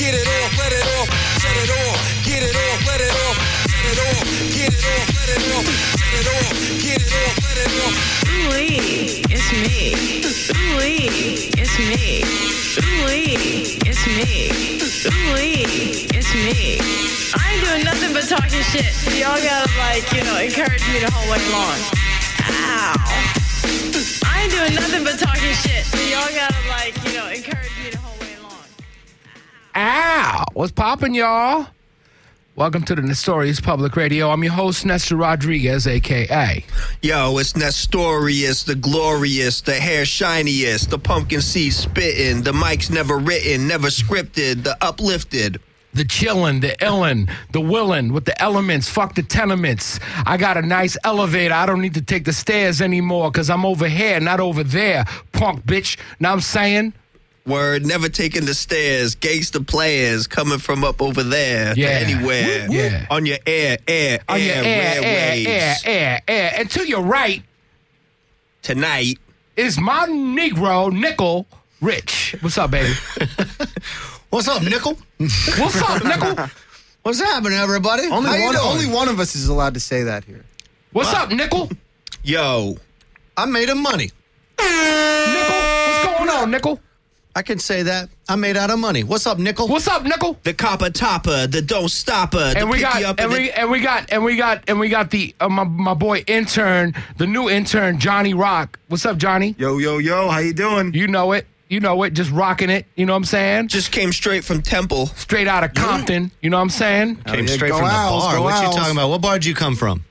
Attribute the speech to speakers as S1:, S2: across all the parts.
S1: get it off, let it off, shut it off, get it off, let it off, shut it off, get it off, let it off, shut it off, get it off, let it off.
S2: Ooh-wee, it's me. Ooh-wee, it's me. Ooh-wee, it's me. Ooh-wee, it's me. I ain't doing nothing but talking shit. So y'all gotta, encourage me the whole way long. Ow. I ain't doing nothing but talking shit. So y'all gotta, encourage me the whole way long.
S3: Ow! What's poppin', y'all? Welcome to the Nestorius Public Radio. I'm your host, Nestor Rodriguez, a.k.a.
S4: Yo, it's Nestorius, the glorious, the hair shiniest, the pumpkin seed spittin', the mic's never written, never scripted, the uplifted.
S3: The chillin', the illin', the willin' with the elements, fuck the tenements. I got a nice elevator. I don't need to take the stairs anymore because I'm over here, not over there, punk bitch. Know what I'm saying?
S4: Word, never taking the stairs, gangster players coming from up over there to anywhere.
S3: Yeah.
S4: On your air,
S3: On your air. And to your right
S4: tonight
S3: is my Negro, Nickel Rich. What's up, baby?
S5: What's up, Nickel?
S3: What's up, Nickel?
S5: What's happening, everybody?
S6: Only one of us is allowed to say that here.
S3: What's up, Nickel?
S4: Yo,
S5: I made him money.
S3: Nickel? What's going on, Nickel?
S5: I can say that. I made out of money. What's up, Nickel?
S3: What's up, Nickel?
S4: the copper topper, the don't stopper,
S3: And
S4: the
S3: we
S4: pick
S3: got
S4: you up
S3: and we got the my boy intern, the new intern, Johnny Rock. What's up, Johnny?
S6: Yo, how you doing?
S3: You know it, just rocking it. You know what I'm saying?
S4: just came straight from Temple.
S3: Straight out of Compton. You know what I'm saying?
S5: Came
S6: yeah,
S5: straight
S6: go
S5: from the
S6: Owls,
S5: bar.
S6: go
S5: What you
S6: Owls.
S5: talking about? What bar did you come from?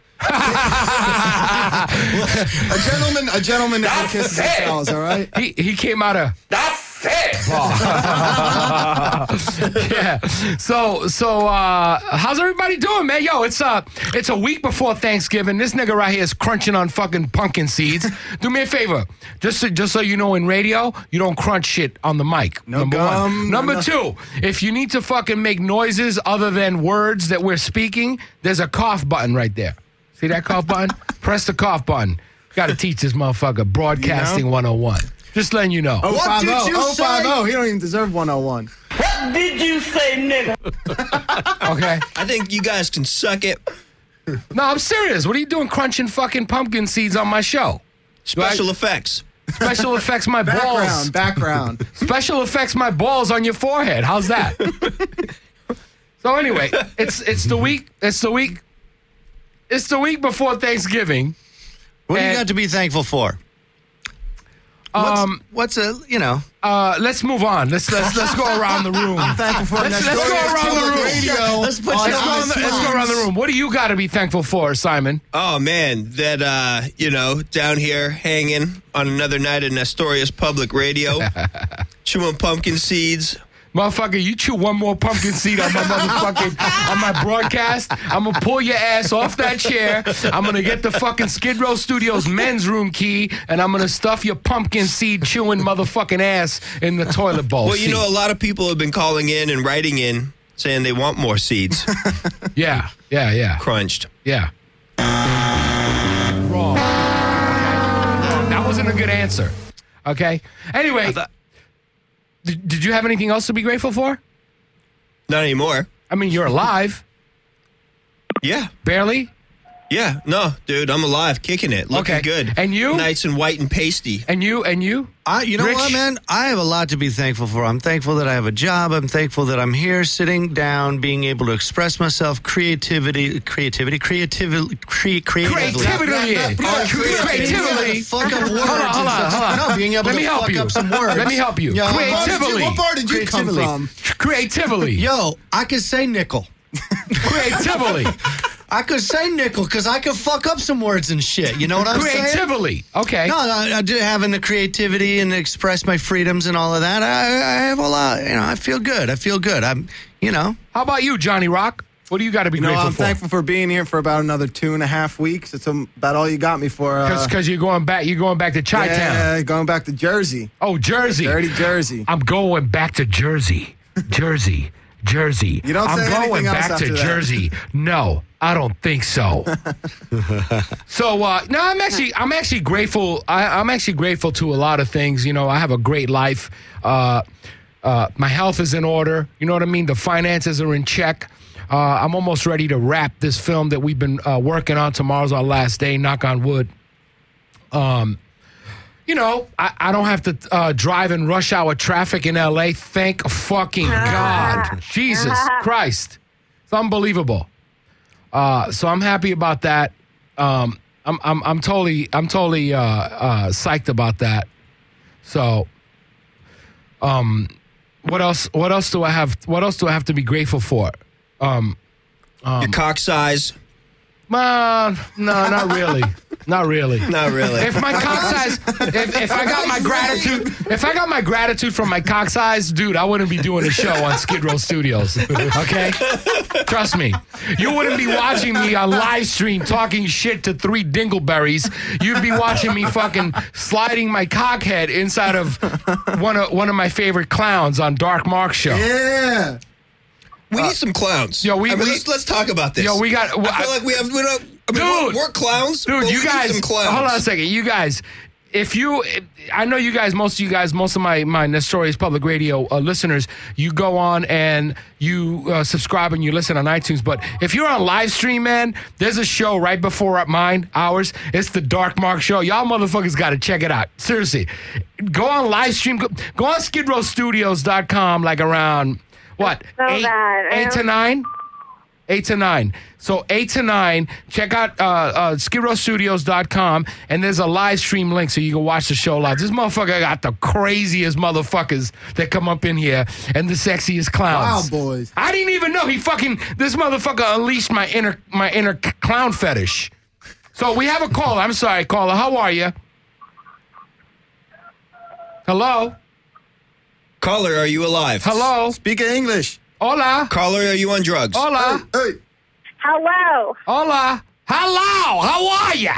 S6: A gentleman never kisses his pals, all right?
S3: He came out of yeah. So how's everybody doing, man? Yo, it's a week before Thanksgiving. This nigga right here is crunching on fucking pumpkin seeds. Do me a favor, just so you know, in radio, you don't crunch shit on the mic.
S6: No
S3: number
S6: gum,
S3: one.
S6: no
S3: Number
S6: nothing.
S3: two, if you need to fucking make noises other than words that we're speaking, there's a cough button right there. See that cough button? Press the cough button. Got to teach this motherfucker broadcasting 101. Just letting you know.
S5: What did you say?
S6: 050. He don't even deserve 101.
S3: Okay.
S4: I think you guys can suck it.
S3: No, I'm serious. What are you doing crunching fucking pumpkin seeds on my show?
S4: Special effects.
S3: Special effects my balls.
S6: Background.
S3: Special effects my balls on your forehead. How's that? So anyway, it's the week before Thanksgiving.
S5: What do you
S3: And-
S5: got to be thankful for? Let's
S3: move on. Let's go around the room.
S6: Thankful for
S3: Let's go around the room.
S6: Radio.
S5: Let's put you on the
S3: Let's go around the room. What do you got to be thankful for, Simon?
S4: Oh, man, that, down here hanging on another night at Nestorius Public Radio, chewing pumpkin seeds.
S3: Motherfucker, you chew one more pumpkin seed on my on my broadcast, I'm gonna pull your ass off that chair. I'm gonna get the fucking Skid Row Studios men's room key, and I'm gonna stuff your pumpkin seed chewing motherfucking ass in the toilet bowl.
S4: Well, you know, a lot of people have been calling in and writing in saying they want more seeds
S3: Yeah.
S4: crunched.
S3: Yeah. Wrong. That wasn't a good answer. Okay. Anyway, did you have anything else to be grateful for?
S4: Not anymore.
S3: I mean, you're alive.
S4: Yeah.
S3: Barely.
S4: Yeah. No, dude, I'm alive, kicking it, looking
S3: Okay.
S4: good.
S3: And you?
S4: Nice and white and pasty.
S3: And you?
S5: You know
S3: Rich?
S5: what, man? I have a lot to be thankful for. I'm thankful that I have a job. I'm thankful that I'm here sitting down, being able to express myself, creatively.
S3: Creativity.
S5: Creatively. Fuck up words.
S3: Hold on.
S5: No, being able
S3: Let me
S5: to
S3: help
S5: fuck
S3: you.
S5: up some words.
S3: Let me help you.
S5: Yeah.
S3: Creatively.
S6: What bar did you come
S5: Creatively.
S6: from?
S3: Creatively.
S5: Yo, I could say nickel.
S3: Creatively.
S5: I could say nickel because I could fuck up some words and shit. You know what I'm saying?
S3: Creatively. Okay.
S5: No, I do having the creativity and express my freedoms and all of that. I have a lot. I feel good. I'm.
S3: How about you, Johnny Rock? What do you got to be
S6: No,
S3: grateful
S6: I'm
S3: for?
S6: thankful for being here for about another 2.5 weeks. It's about all you got me for.
S3: Because you're going back. You're going back to Chi-Town.
S6: Yeah, going back to Jersey.
S3: Oh, Jersey.
S6: Dirty Jersey.
S3: I'm going back to Jersey. Jersey.
S6: You don't say
S3: I'm going
S6: anything else
S3: back to
S6: after that.
S3: Jersey. No, I don't think so. So no, I'm actually grateful. I'm actually grateful to a lot of things. I have a great life. My health is in order. You know what I mean? The finances are in check. I'm almost ready to wrap this film that we've been working on. Tomorrow's our last day, knock on wood. You know, I don't have to drive in rush hour traffic in L.A. Thank fucking God. Jesus Christ. It's unbelievable. So I'm happy about that. I'm totally psyched about that. So, what else do I have? What else do I have to be grateful for?
S4: Your cock size.
S3: No, not really. Not really.
S4: Not really.
S3: If my cock size, if I got my gratitude from my cock size, dude, I wouldn't be doing a show on Skid Row Studios. Okay? Trust me. You wouldn't be watching me on live stream talking shit to 3 dingleberries. You'd be watching me fucking sliding my cock head inside of one of my favorite clowns on Dark Mark's show.
S6: Yeah.
S4: We need some clowns.
S3: Yo,
S4: let's talk about this.
S3: Yo, we got.
S4: I feel like we don't. I mean, we're clowns.
S3: Dude,
S4: but
S3: you
S4: we need
S3: guys.
S4: some clowns.
S3: Hold on a second. You guys, I know you guys, most of my Nestorius Public Radio listeners, you go on and you subscribe and you listen on iTunes. But if you're on live stream, man, there's a show right before ours. It's the Dark Mark Show. Y'all motherfuckers got to check it out. Seriously. Go on live stream. Go on skidrowstudios.com like around, what,
S7: So
S3: 8 to 9? 8 to 9. So 8 to 9, check out skidrowstudios.com, and there's a live stream link so you can watch the show live. This motherfucker got the craziest motherfuckers that come up in here and the sexiest clowns.
S6: Wow, boys.
S3: I didn't even know this motherfucker unleashed my inner clown fetish. So we have a caller. I'm sorry, caller. How are you? Hello?
S4: Caller, are you alive?
S3: Hello?
S6: Speak English.
S3: Hola?
S4: Caller, are you on drugs?
S3: Hola?
S6: Hey.
S7: Hello.
S3: Hola? Hello? How are ya?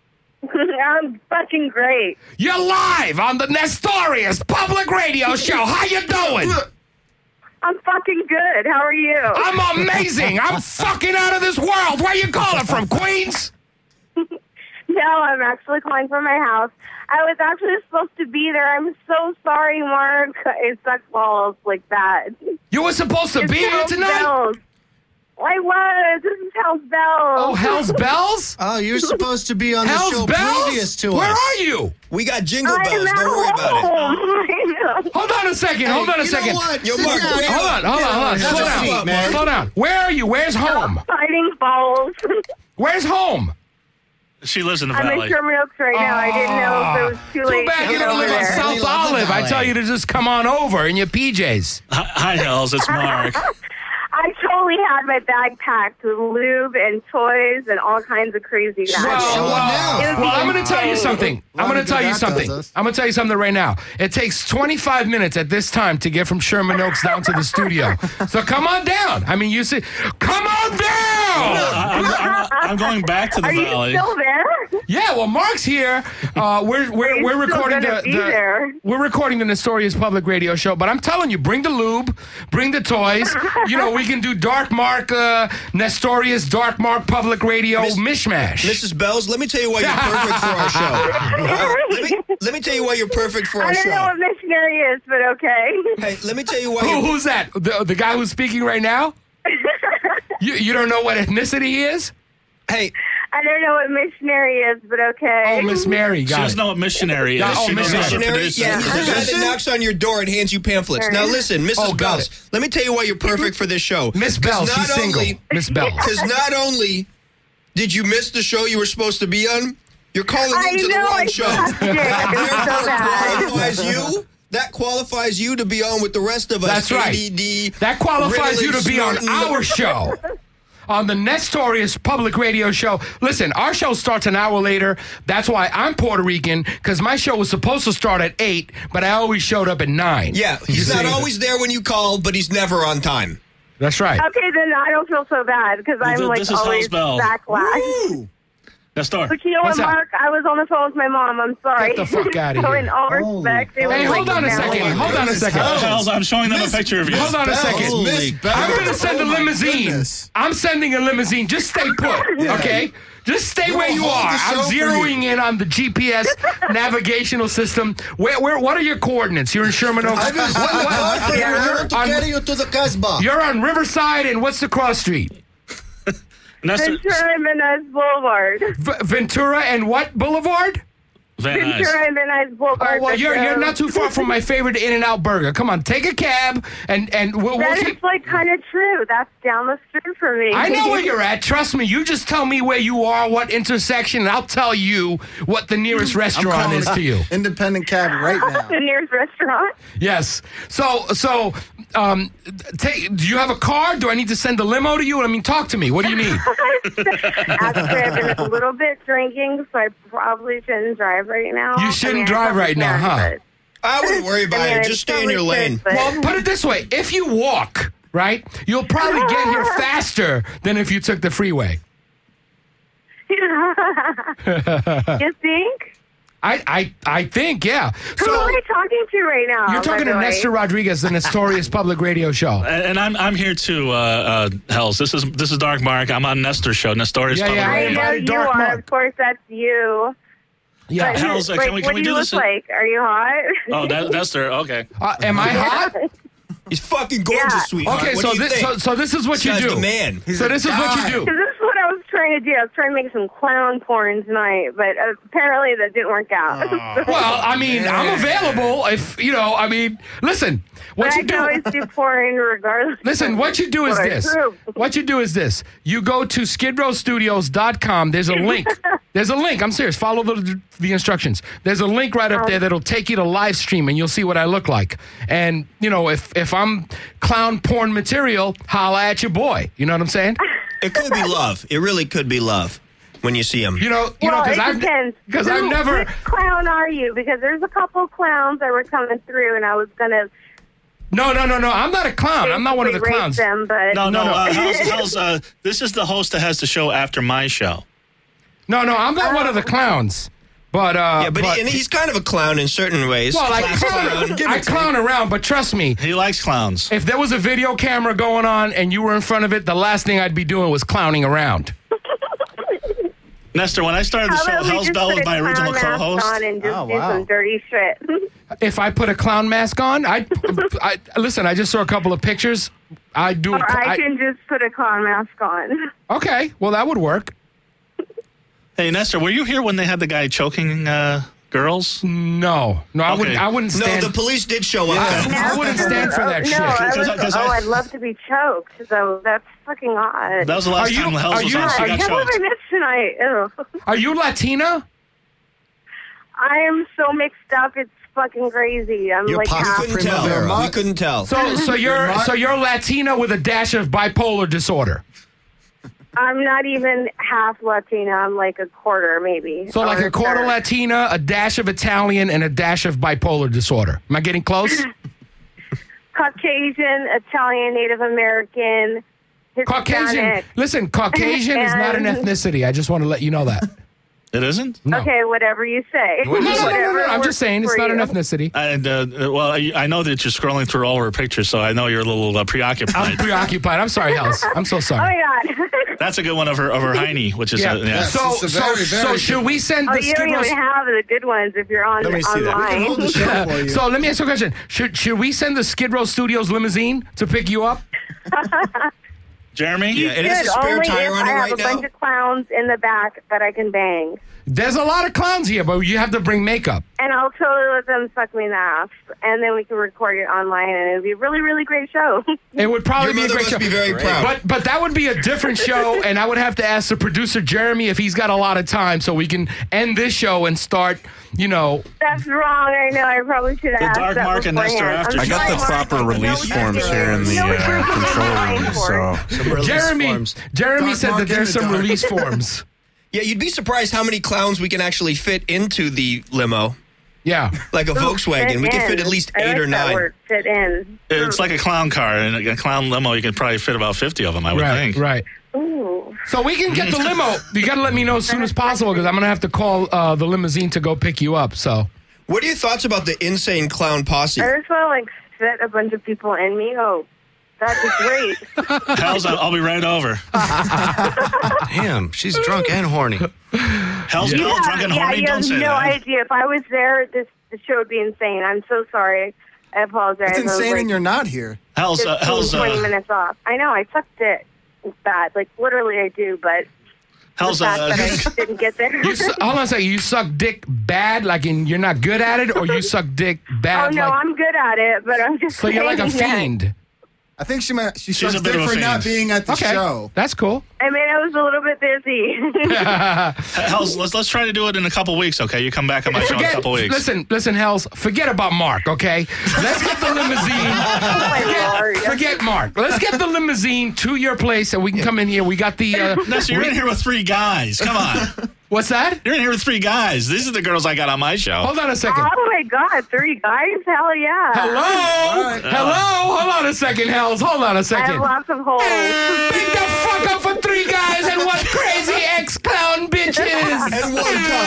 S7: I'm fucking great.
S3: You're live on the Nestorius Public Radio Show. How you doing?
S7: I'm fucking good. How are you?
S3: I'm amazing. I'm fucking out of this world. Where you calling from, Queens?
S7: No, I'm actually calling from my house. I was actually supposed to be there. I'm so sorry, Mark. It sucks balls like that.
S3: You were supposed to be here
S7: Hell's
S3: tonight?
S7: Bells. I was. This is Hell's Bells.
S3: Oh, Hell's Bells?
S5: Oh, you're supposed to be on the
S3: Hell's
S5: show
S3: Bells?
S5: previous to
S3: Where
S5: us.
S3: are you?
S4: We got jingle
S7: I'm
S4: bells.
S7: at
S4: Don't worry about it.
S7: home. I know.
S3: Hold on a second. Hold on a
S5: You know
S3: second.
S5: what?
S4: Yo,
S5: Sit
S4: Mark,
S5: down.
S4: wait.
S3: Hold on.
S5: Have
S3: Slow
S5: a
S3: down.
S5: seat, man.
S3: Slow down. Where are you? Where's home?
S7: Fighting balls.
S3: Where's home?
S8: She lives in the
S7: I'm
S8: valley.
S7: in Sherman Oaks right now. I didn't know if it was too late
S3: Too bad
S7: to
S3: you
S7: get
S3: don't
S7: over
S3: live on
S7: there.
S3: South
S5: They love the
S3: Olive. I
S5: valet.
S3: tell you to just come on over in your PJs.
S8: Hi, Hells. It's Mark.
S7: I totally had my bag packed with lube and toys and all kinds of crazy stuff.
S3: Well, I'm going to tell you something. I'm going to tell you something. I'm going to tell you something right now. It takes 25 minutes at this time to get from Sherman Oaks down to the studio. So come on down. I mean, you see, come on down.
S8: I'm going back to the
S7: Are
S8: valley.
S7: you still there?
S3: Yeah, well, Mark's here. We're
S7: still
S3: recording
S7: gonna be there?
S3: we're recording the Nestorius Public Radio Show. But I'm telling you, bring the lube, bring the toys. You know, we can do Dark Mark, Nestorius, Dark Mark Public Radio mishmash.
S4: Mrs. Bells, let me tell you why you're perfect for our show. Let me tell you why you're perfect for our
S7: I don't know
S4: show.
S7: what missionary is, but okay.
S4: Hey, let me tell you why you're
S3: Who's that? The guy who's speaking right now? You don't know what ethnicity he is?
S4: Hey,
S7: I don't know what missionary is, but okay.
S3: Oh, Miss Mary.
S8: She
S3: Got
S8: doesn't
S3: it.
S8: know what missionary is.
S3: Yeah, oh,
S8: She knows how to
S4: missionary?
S8: produce
S4: Yeah,
S8: it.
S4: he's the guy that knocks on your door and hands you pamphlets. Now listen, Mrs.
S3: Oh, got
S4: Bells,
S3: it.
S4: let me tell you why you're perfect for this show.
S3: Miss Bells, she's single. Miss Bells.
S4: Because not only did you miss the show you were supposed to be on, you're calling
S7: I
S4: into the
S7: know,
S4: wrong
S7: I
S4: show.
S7: sucked it. It was so bad.
S4: That qualifies you to be on with the rest of us.
S3: That's right.
S4: ADD,
S3: That qualifies you to be on
S4: snorting.
S3: our show. On the Nestorius Public Radio Show. Listen, our show starts an hour later. That's why I'm Puerto Rican, because my show was supposed to start at 8, but I always showed up at 9.
S4: Yeah, he's
S3: You
S4: not
S3: see?
S4: always there when you call, but he's never on time.
S3: That's right.
S7: Okay, then I don't feel so bad because I'm like
S8: This is
S7: always
S8: Hell's Bells.
S7: backlash.
S6: Ooh.
S8: Nestor.
S7: But you know
S3: What's
S7: what,
S3: up?
S7: Mark? I was on the phone with my mom. I'm sorry.
S3: Get the fuck outta
S7: So
S3: here.
S7: in all respect, it was
S3: Hey, hold
S7: like
S3: on a
S7: family.
S3: second. Hold on a second.
S8: Hells, I'm showing them a picture of you.
S3: Hold on a second.
S6: Miss Bells.
S3: I'm going to send a
S6: Oh, my
S3: limousine.
S6: goodness.
S3: I'm sending a limousine. Just stay put, okay? Just stay where you
S6: hold
S3: are.
S6: the
S3: I'm
S6: show for
S3: zeroing in on the GPS navigational system. What are your coordinates? You're in Sherman Oaks.
S9: you to the Casbah.
S3: You're on Riverside, and what's the cross street?
S8: Nestor.
S7: Ventura and Van Nuys Boulevard.
S3: Ventura and what Boulevard?
S8: Van Nuys.
S7: Ventura and Van Nuys Boulevard.
S3: Oh, well, you're not too far from my favorite In-N-Out Burger. Come on, take a cab, and we'll
S7: That
S3: keep...
S7: is like kind of true. That's down the street for me.
S3: I know where you're at. Trust me. You just tell me where you are, what intersection, and I'll tell you what the nearest restaurant is to you.
S6: Independent cab right now.
S7: The nearest restaurant.
S3: Yes. So, do you have a car? Do I need to send a limo to you? I mean, talk to me. What do you need?
S7: Actually, I've been a little bit drinking, so I probably shouldn't drive right now.
S3: You shouldn't
S7: I
S3: drive
S7: probably
S3: right now,
S7: can,
S3: huh?
S7: but-
S4: I wouldn't worry about it.
S7: I
S4: Just stay in
S7: totally
S4: your lane.
S7: could, but-
S3: Well, put it this way. If you walk, right, you'll probably get here faster than if you took the freeway.
S7: You think?
S3: I think, yeah.
S7: Who
S3: So
S7: are we talking to right now?
S3: you're talking
S7: by
S3: to
S7: the way?
S3: Nestor Rodriguez, the Nestorious Public Radio Show.
S8: And I'm here too, Hells. This is Dark Mark. I'm on Nestor's show, Nestorious
S3: Yeah,
S8: Public
S3: yeah,
S7: I
S8: Radio.
S7: know
S3: invited
S7: you
S3: Dark
S7: are.
S3: Mark.
S7: Of course, that's you.
S3: Yeah.
S7: But,
S8: Hells,
S7: like,
S8: can we
S7: what do
S8: do
S7: you
S8: this
S7: look
S8: in-
S7: like? Are you hot?
S8: Oh, Nestor. Okay.
S3: Am I hot?
S4: He's fucking gorgeous,
S7: Yeah.
S4: sweetheart.
S3: Okay,
S4: what
S3: so
S4: do you think?
S3: so this is what
S4: This
S3: you
S4: guy's
S3: do.
S4: the man.
S3: So this is what you do.
S7: Because this is what I was trying to do. I was trying to make some clown porn tonight, but apparently that didn't work out.
S3: Well, I mean, I'm available if, I mean, listen,
S7: but
S3: what
S7: I
S3: you
S7: can always
S3: do.
S7: do porn regardless.
S3: Listen, what you do is
S7: What I
S3: this.
S7: prove.
S3: What you do is this. You go to skidrowstudios.com. There's a link. There's a link. I'm serious. Follow the instructions. There's a link right up there that'll take you to live stream, and you'll see what I look like. And, if I'm clown porn material, holla at your boy. You know what I'm saying?
S4: It could be love. It really could be love when you see him.
S7: Well,
S3: because
S7: it depends.
S3: I've never.
S7: Which clown are you? Because there's a couple clowns that were coming through, and I was gonna.
S3: No. I'm not a clown. I'm not one of the
S7: basically
S3: clowns.
S7: rape them, but
S8: No. Hells, this is the host that has the show after my show.
S3: No, I'm not one of the clowns. But
S4: Yeah, but he's kind of a clown in certain ways.
S3: well,
S4: Class
S3: I clown around, but trust me,
S8: He likes clowns.
S3: if there was a video camera going on and you were in front of it, the last thing I'd be doing was clowning around.
S8: Nestor, when I started the
S7: how
S8: show,
S7: about we
S8: Hell's
S7: just
S8: Bell
S7: put
S8: was
S7: a
S8: my original
S7: clown mask
S8: co-host.
S7: on and just
S6: Oh,
S7: do
S6: wow.
S7: some dirty shit.
S3: If I put a clown mask on, I listen. I just saw a couple of pictures. I do.
S7: Or I can just put a clown mask on.
S3: Okay, well that would work.
S8: Hey, Nestor, were you here when they had the guy choking girls?
S3: No, I
S8: Okay.
S3: wouldn't
S4: No,
S3: stand.
S4: the police did show up.
S3: I wouldn't stand for that
S7: no,
S3: shit.
S7: I'd love to be choked. So that's fucking odd.
S8: That was the last
S3: Are you-
S8: time Hells
S3: are
S8: was
S3: you-
S8: on. She
S3: are
S8: got
S7: I can't believe
S8: choked.
S7: I missed tonight. Ew.
S3: Are you Latina?
S7: I am so mixed up. It's fucking crazy. I'm
S9: You're
S7: like
S9: pop-
S7: half.
S4: Couldn't tell. We couldn't tell.
S3: So you're Latina with a dash of bipolar disorder.
S7: I'm not even half Latina. I'm like a quarter, maybe.
S3: So like
S7: Or
S3: a quarter
S7: third.
S3: Latina, a dash of Italian, and a dash of bipolar disorder. Am I getting close?
S7: Caucasian, Italian, Native American,
S3: Caucasian.
S7: Hispanic.
S3: Listen, Caucasian is not an
S7: And-
S3: ethnicity. I just want to let you know that.
S8: It isn't?
S3: No.
S7: Okay, whatever you say.
S3: No,
S7: Whatever
S3: I'm
S7: works
S3: just saying it's
S7: for
S3: not an
S7: you.
S3: ethnicity.
S8: And well, I know that you're scrolling through all her pictures, so I know you're a little
S3: I'm
S8: preoccupied.
S3: preoccupied. I'm sorry, Hells. I'm so
S7: Oh
S3: sorry.
S7: my god.
S8: That's a good one of her Heine, which is
S3: Yeah.
S8: yeah.
S3: So,
S6: It's a very,
S3: so
S6: very
S3: should we send
S7: Oh,
S3: the
S7: you don't
S3: Skid Row?
S7: even have the good ones if you're on
S5: Let me see that.
S6: We can hold the
S7: online.
S6: show for you.
S3: So let me ask you a question. Should we send the Skid Row Studios limousine to pick you up?
S8: Jeremy?
S4: Yeah, it has a
S7: Good,
S4: spare
S7: only
S4: tire
S7: if
S4: on it
S7: I have
S4: right
S7: a bunch
S4: now.
S7: of clowns in the back that I can bang.
S3: There's a lot of clowns here, but you have to bring makeup.
S7: And I'll totally let them suck me in the ass. And then we can record it online, and it'll be a really, really great show.
S3: It would probably
S4: Your
S3: be a
S4: mother
S3: great
S4: must
S3: show.
S4: be very proud.
S3: But that would be a different show, and I would have to ask the producer Jeremy if he's got a lot of time, so we can end this show and start.
S7: That's wrong. I know. I probably should have
S8: The
S7: asked
S8: Dark
S7: that
S8: Mark and Nestor
S7: beforehand.
S8: after
S7: I'm
S8: I got
S7: sorry,
S8: the
S7: Mark.
S10: proper
S7: I know
S10: release
S7: what you're
S10: forms
S7: doing.
S10: here in the
S7: You know what you're
S10: control
S7: applying
S10: room.
S7: for.
S10: So
S5: Some release forms.
S3: Jeremy
S6: Dark
S3: said
S6: Mark
S3: that
S6: in
S3: there's
S6: the
S3: some
S6: dark.
S3: release forms.
S4: Yeah, you'd be surprised how many clowns we can actually fit into the limo.
S3: Yeah.
S4: Like a Volkswagen. We can fit at least
S7: I
S4: 8
S7: like
S4: or
S7: that
S4: 9.
S7: word, fit in.
S8: It's like a clown car. And a clown limo, you can probably fit about 50 of them, I would
S3: Right.
S8: think.
S3: Right.
S7: Ooh.
S3: So we can get the limo. You got to let me know as soon as possible because I'm going to have to call the limousine to go pick you up. So,
S4: What are your thoughts about the insane clown posse?
S7: I just want to fit a bunch of people in me. Oh, that'd be great.
S8: Hells, I'll be right over.
S5: Damn, she's drunk and horny.
S8: Hell's no, drunk and horny.
S7: You
S8: Don't
S7: have
S8: say
S7: no
S8: that.
S7: idea. If I was there, the show would be insane. I'm so sorry. I apologize.
S6: It's
S7: I was
S6: insane
S7: like
S6: and you're not here.
S8: Hell's
S7: 20 minutes off. I know. I sucked it bad. Like, literally I do, but
S8: Hell's
S7: the fact that I didn't get there.
S3: hold on a second. You suck dick bad, like in you're not good at it, or you suck dick
S7: Oh,
S3: bad?
S7: no,
S3: like,
S7: I'm good at it, but I'm just
S3: so you're like a
S7: saying that.
S3: fiend.
S6: I think she meant she
S8: She's
S6: sucks
S8: a bit
S6: dick
S8: of a
S6: for not
S8: fiend.
S6: being at the
S3: Okay,
S6: show.
S3: that's cool.
S7: I mean, I was a little bit busy.
S8: Hells, let's try to do it in a couple weeks, okay? You come back on my show in a couple weeks.
S3: Listen, Hells, forget about Mark, okay? Let's get the limousine.
S7: Lord.
S3: Forget Mark. Let's get the limousine to your place and we can come in here. We got the...
S8: Nessa, you're in here with 3 guys. Come on.
S3: What's that?
S8: You're in here with 3 guys. These are the girls I got on my show.
S3: Hold on a second.
S7: Oh, my God. 3 guys? Hell yeah.
S3: Hello? Hello? Hold on a second, Hells. Hold on a
S7: I have
S3: second.
S7: lots of holes.
S3: Pick the fuck up for 3 guys and 1 crazy ex-clown bitches.
S6: And one cup.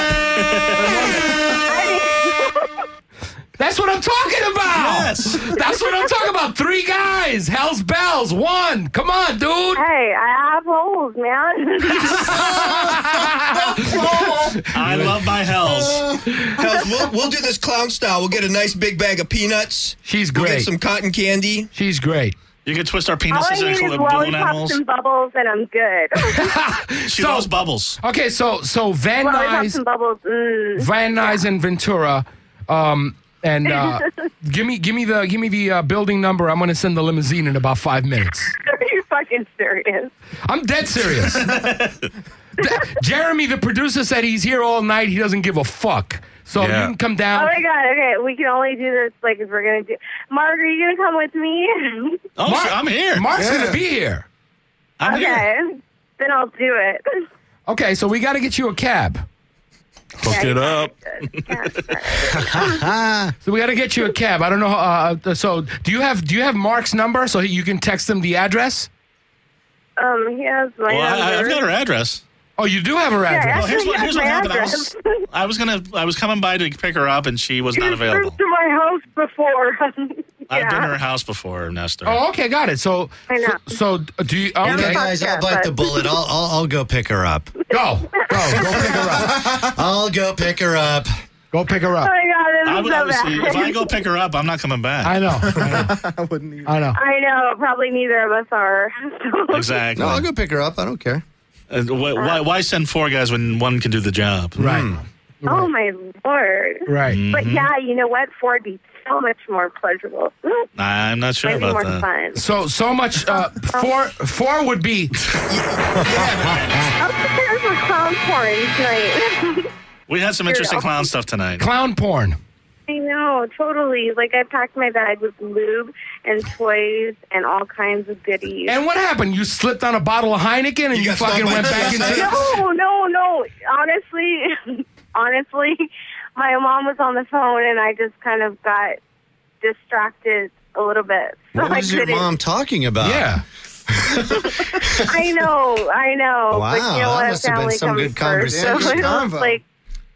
S3: That's what I'm talking about.
S8: Yes.
S3: That's what I'm talking about. 3 guys. Hell's bells. 1. Come on, dude.
S7: Hey, I have holes, man.
S8: I love my Hells.
S4: Hells, we'll do this clown style. We'll get a nice big bag of peanuts.
S3: She's
S4: We'll
S3: great.
S4: get some cotton candy.
S3: She's great.
S8: You can twist our
S7: All I
S8: penises
S7: need
S8: into
S7: is
S8: balloon
S7: lollipops
S8: animals.
S7: and bubbles, and I'm good.
S8: She
S3: So-
S8: loves bubbles.
S3: Okay, so Van
S7: Lollipops
S3: Nuys,
S7: and bubbles.
S3: Van Nuys and Ventura, and give me the building number. I'm going to send the limousine in about 5 minutes.
S7: Are you fucking serious?
S3: I'm dead serious. Jeremy, the producer, said he's here all night. He doesn't give a fuck. So
S5: Yeah.
S3: you can come
S7: Oh,
S3: down.
S7: my God. Okay, we can only do this, like, if we're going to do... Mark, are you going to come with me?
S8: Oh,
S3: Mark-
S8: sure, I'm here.
S3: Mark's
S6: Yeah.
S3: going to be here.
S8: I'm here.
S7: Okay. Then I'll do it.
S3: Okay, so we got to get you a cab.
S7: Hook
S5: it up.
S3: So we got to get you a cab. I don't know. So do you have Mark's number so you can text him the address?
S7: He has my
S8: Well,
S7: number.
S8: I've got her address.
S3: Oh, you do have her address.
S7: Yeah,
S8: Well, here's what
S7: He has my
S8: happened.
S7: address.
S8: I was coming by to pick her up, and she was not
S7: You've
S8: available.
S7: been to my house before.
S8: I've been to her house before, Nestor.
S3: Oh, okay, got it. So,
S7: I know.
S3: so do you?
S7: Yeah,
S5: You know,
S3: Okay,
S5: guys, I'll bite the bullet. I'll go pick her up.
S3: go pick her up.
S5: I'll go pick her up.
S3: Go pick her
S7: Oh,
S3: up.
S7: my God, this is so
S8: Obviously,
S7: bad.
S8: if I go pick her up, I'm not coming back.
S3: I know.
S6: I wouldn't either.
S3: I know.
S7: I know. Probably neither of us are.
S8: Exactly.
S5: No, I'll go pick her up. I don't care.
S8: Why send 4 guys when one can do the job?
S3: Right.
S7: Oh, my Lord.
S3: Right.
S7: But yeah, you know what? Ford would be so much more pleasurable.
S8: I'm not sure
S7: Maybe
S8: about
S7: more
S8: that.
S7: fun.
S3: So much. Four would be.
S7: I'm prepared for clown porn tonight.
S8: We had some interesting clown stuff tonight.
S3: Clown porn.
S7: I know, totally. Like, I packed my bag with lube and toys and all kinds of goodies.
S3: And what happened? You slipped on a bottle of Heineken and you
S4: got
S3: fucking
S4: stopped by
S3: went back
S4: TSA?
S3: into.
S7: No. Honestly, my mom was on the phone and I just kind of got distracted a little bit. So
S5: What was
S7: I
S5: your
S7: couldn't.
S5: mom talking about?
S3: Yeah.
S7: I know.
S5: Wow,
S7: but you know
S5: that
S7: what?
S5: must have been
S7: Family
S5: some
S7: comes
S5: good
S7: first. So
S5: conversation.
S7: it was
S6: Convo.
S7: like,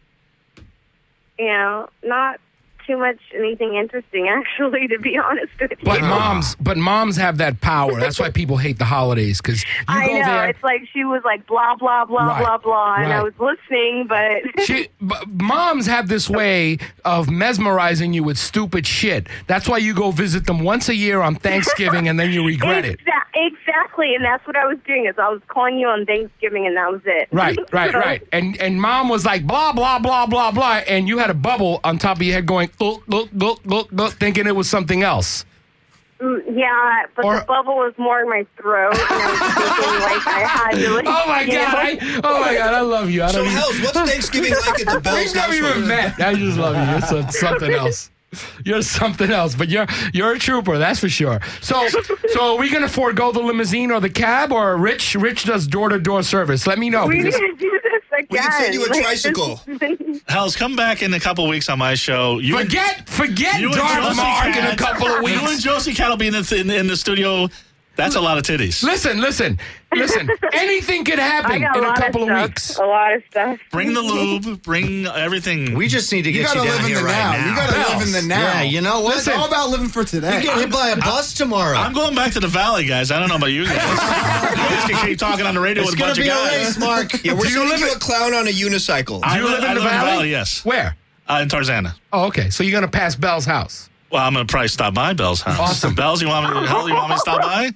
S7: not too much anything interesting, actually, to be honest with you.
S3: But moms have that power. That's why people hate the holidays because you
S7: I
S3: go
S7: know.
S3: there.
S7: It's like she was like, blah, blah, blah,
S3: Right,
S7: blah, blah. And I
S3: right.
S7: was listening, but...
S3: Moms have this way of mesmerizing you with stupid shit. That's why you go visit them once a year on Thanksgiving and then you regret it.
S7: Exactly, and that's what I was doing. Is I was calling you on Thanksgiving, and that was it.
S3: Right.
S7: So-
S3: And mom was like, blah, blah, blah, blah, blah. And you had a bubble on top of your head going, look, thinking it was something else.
S7: Yeah, but
S3: Or-
S7: the bubble was more in my throat, and I was thinking like I had to. Like,
S3: Oh, my
S7: you
S3: God.
S7: know?
S3: I love you. I
S4: So,
S3: don't even,
S4: Hells, what's Thanksgiving like at the Bell's
S3: we've never even
S4: household?
S3: met. I just love you. You're something else. You're something else, but you're a trooper, that's for sure. So are we gonna forego the limousine or the cab, or Rich does door-to-door service? Let me know.
S7: We need
S3: because-
S7: to do this again.
S4: We can send you a
S7: Like,
S4: tricycle.
S8: Hells, come back in a couple weeks on my show.
S3: Forget
S8: you and
S3: Dark
S8: Josie
S3: Mark in a
S8: Cat-
S3: couple of
S8: You and
S3: weeks.
S8: Josie Cat will be in the studio That's a lot of titties.
S3: Listen. Anything could
S7: I
S3: happen
S7: got
S3: in
S7: a
S3: a
S7: lot
S3: couple
S7: of
S3: of
S7: stuff.
S3: weeks.
S7: A lot of stuff.
S8: Bring the lube. Bring everything.
S5: We just need to
S6: You
S5: get
S6: gotta
S5: you
S6: live
S5: down
S6: in
S5: here
S6: the
S5: right
S6: now.
S5: now.
S6: You gotta live in the now.
S5: Yeah, you know what?
S6: It's all about living for today.
S5: You get hit by a bus tomorrow.
S8: I'm going back to the valley, guys. I don't know about you guys. You guys can keep talking on the radio
S5: it's
S8: with a
S5: going
S8: bunch
S5: to
S8: of
S5: be a
S8: guys.
S5: race, Mark.
S4: Yeah, we're
S3: Do you
S4: sending
S3: live
S4: you
S3: in-
S4: a clown on a unicycle.
S3: Do you live in the valley?
S8: Yes.
S3: Where?
S8: In Tarzana.
S3: Oh, okay. So you're gonna pass Bell's house.
S8: Well, I'm going to probably stop by Bell's house.
S3: Awesome.
S8: Bells, you want me to stop by?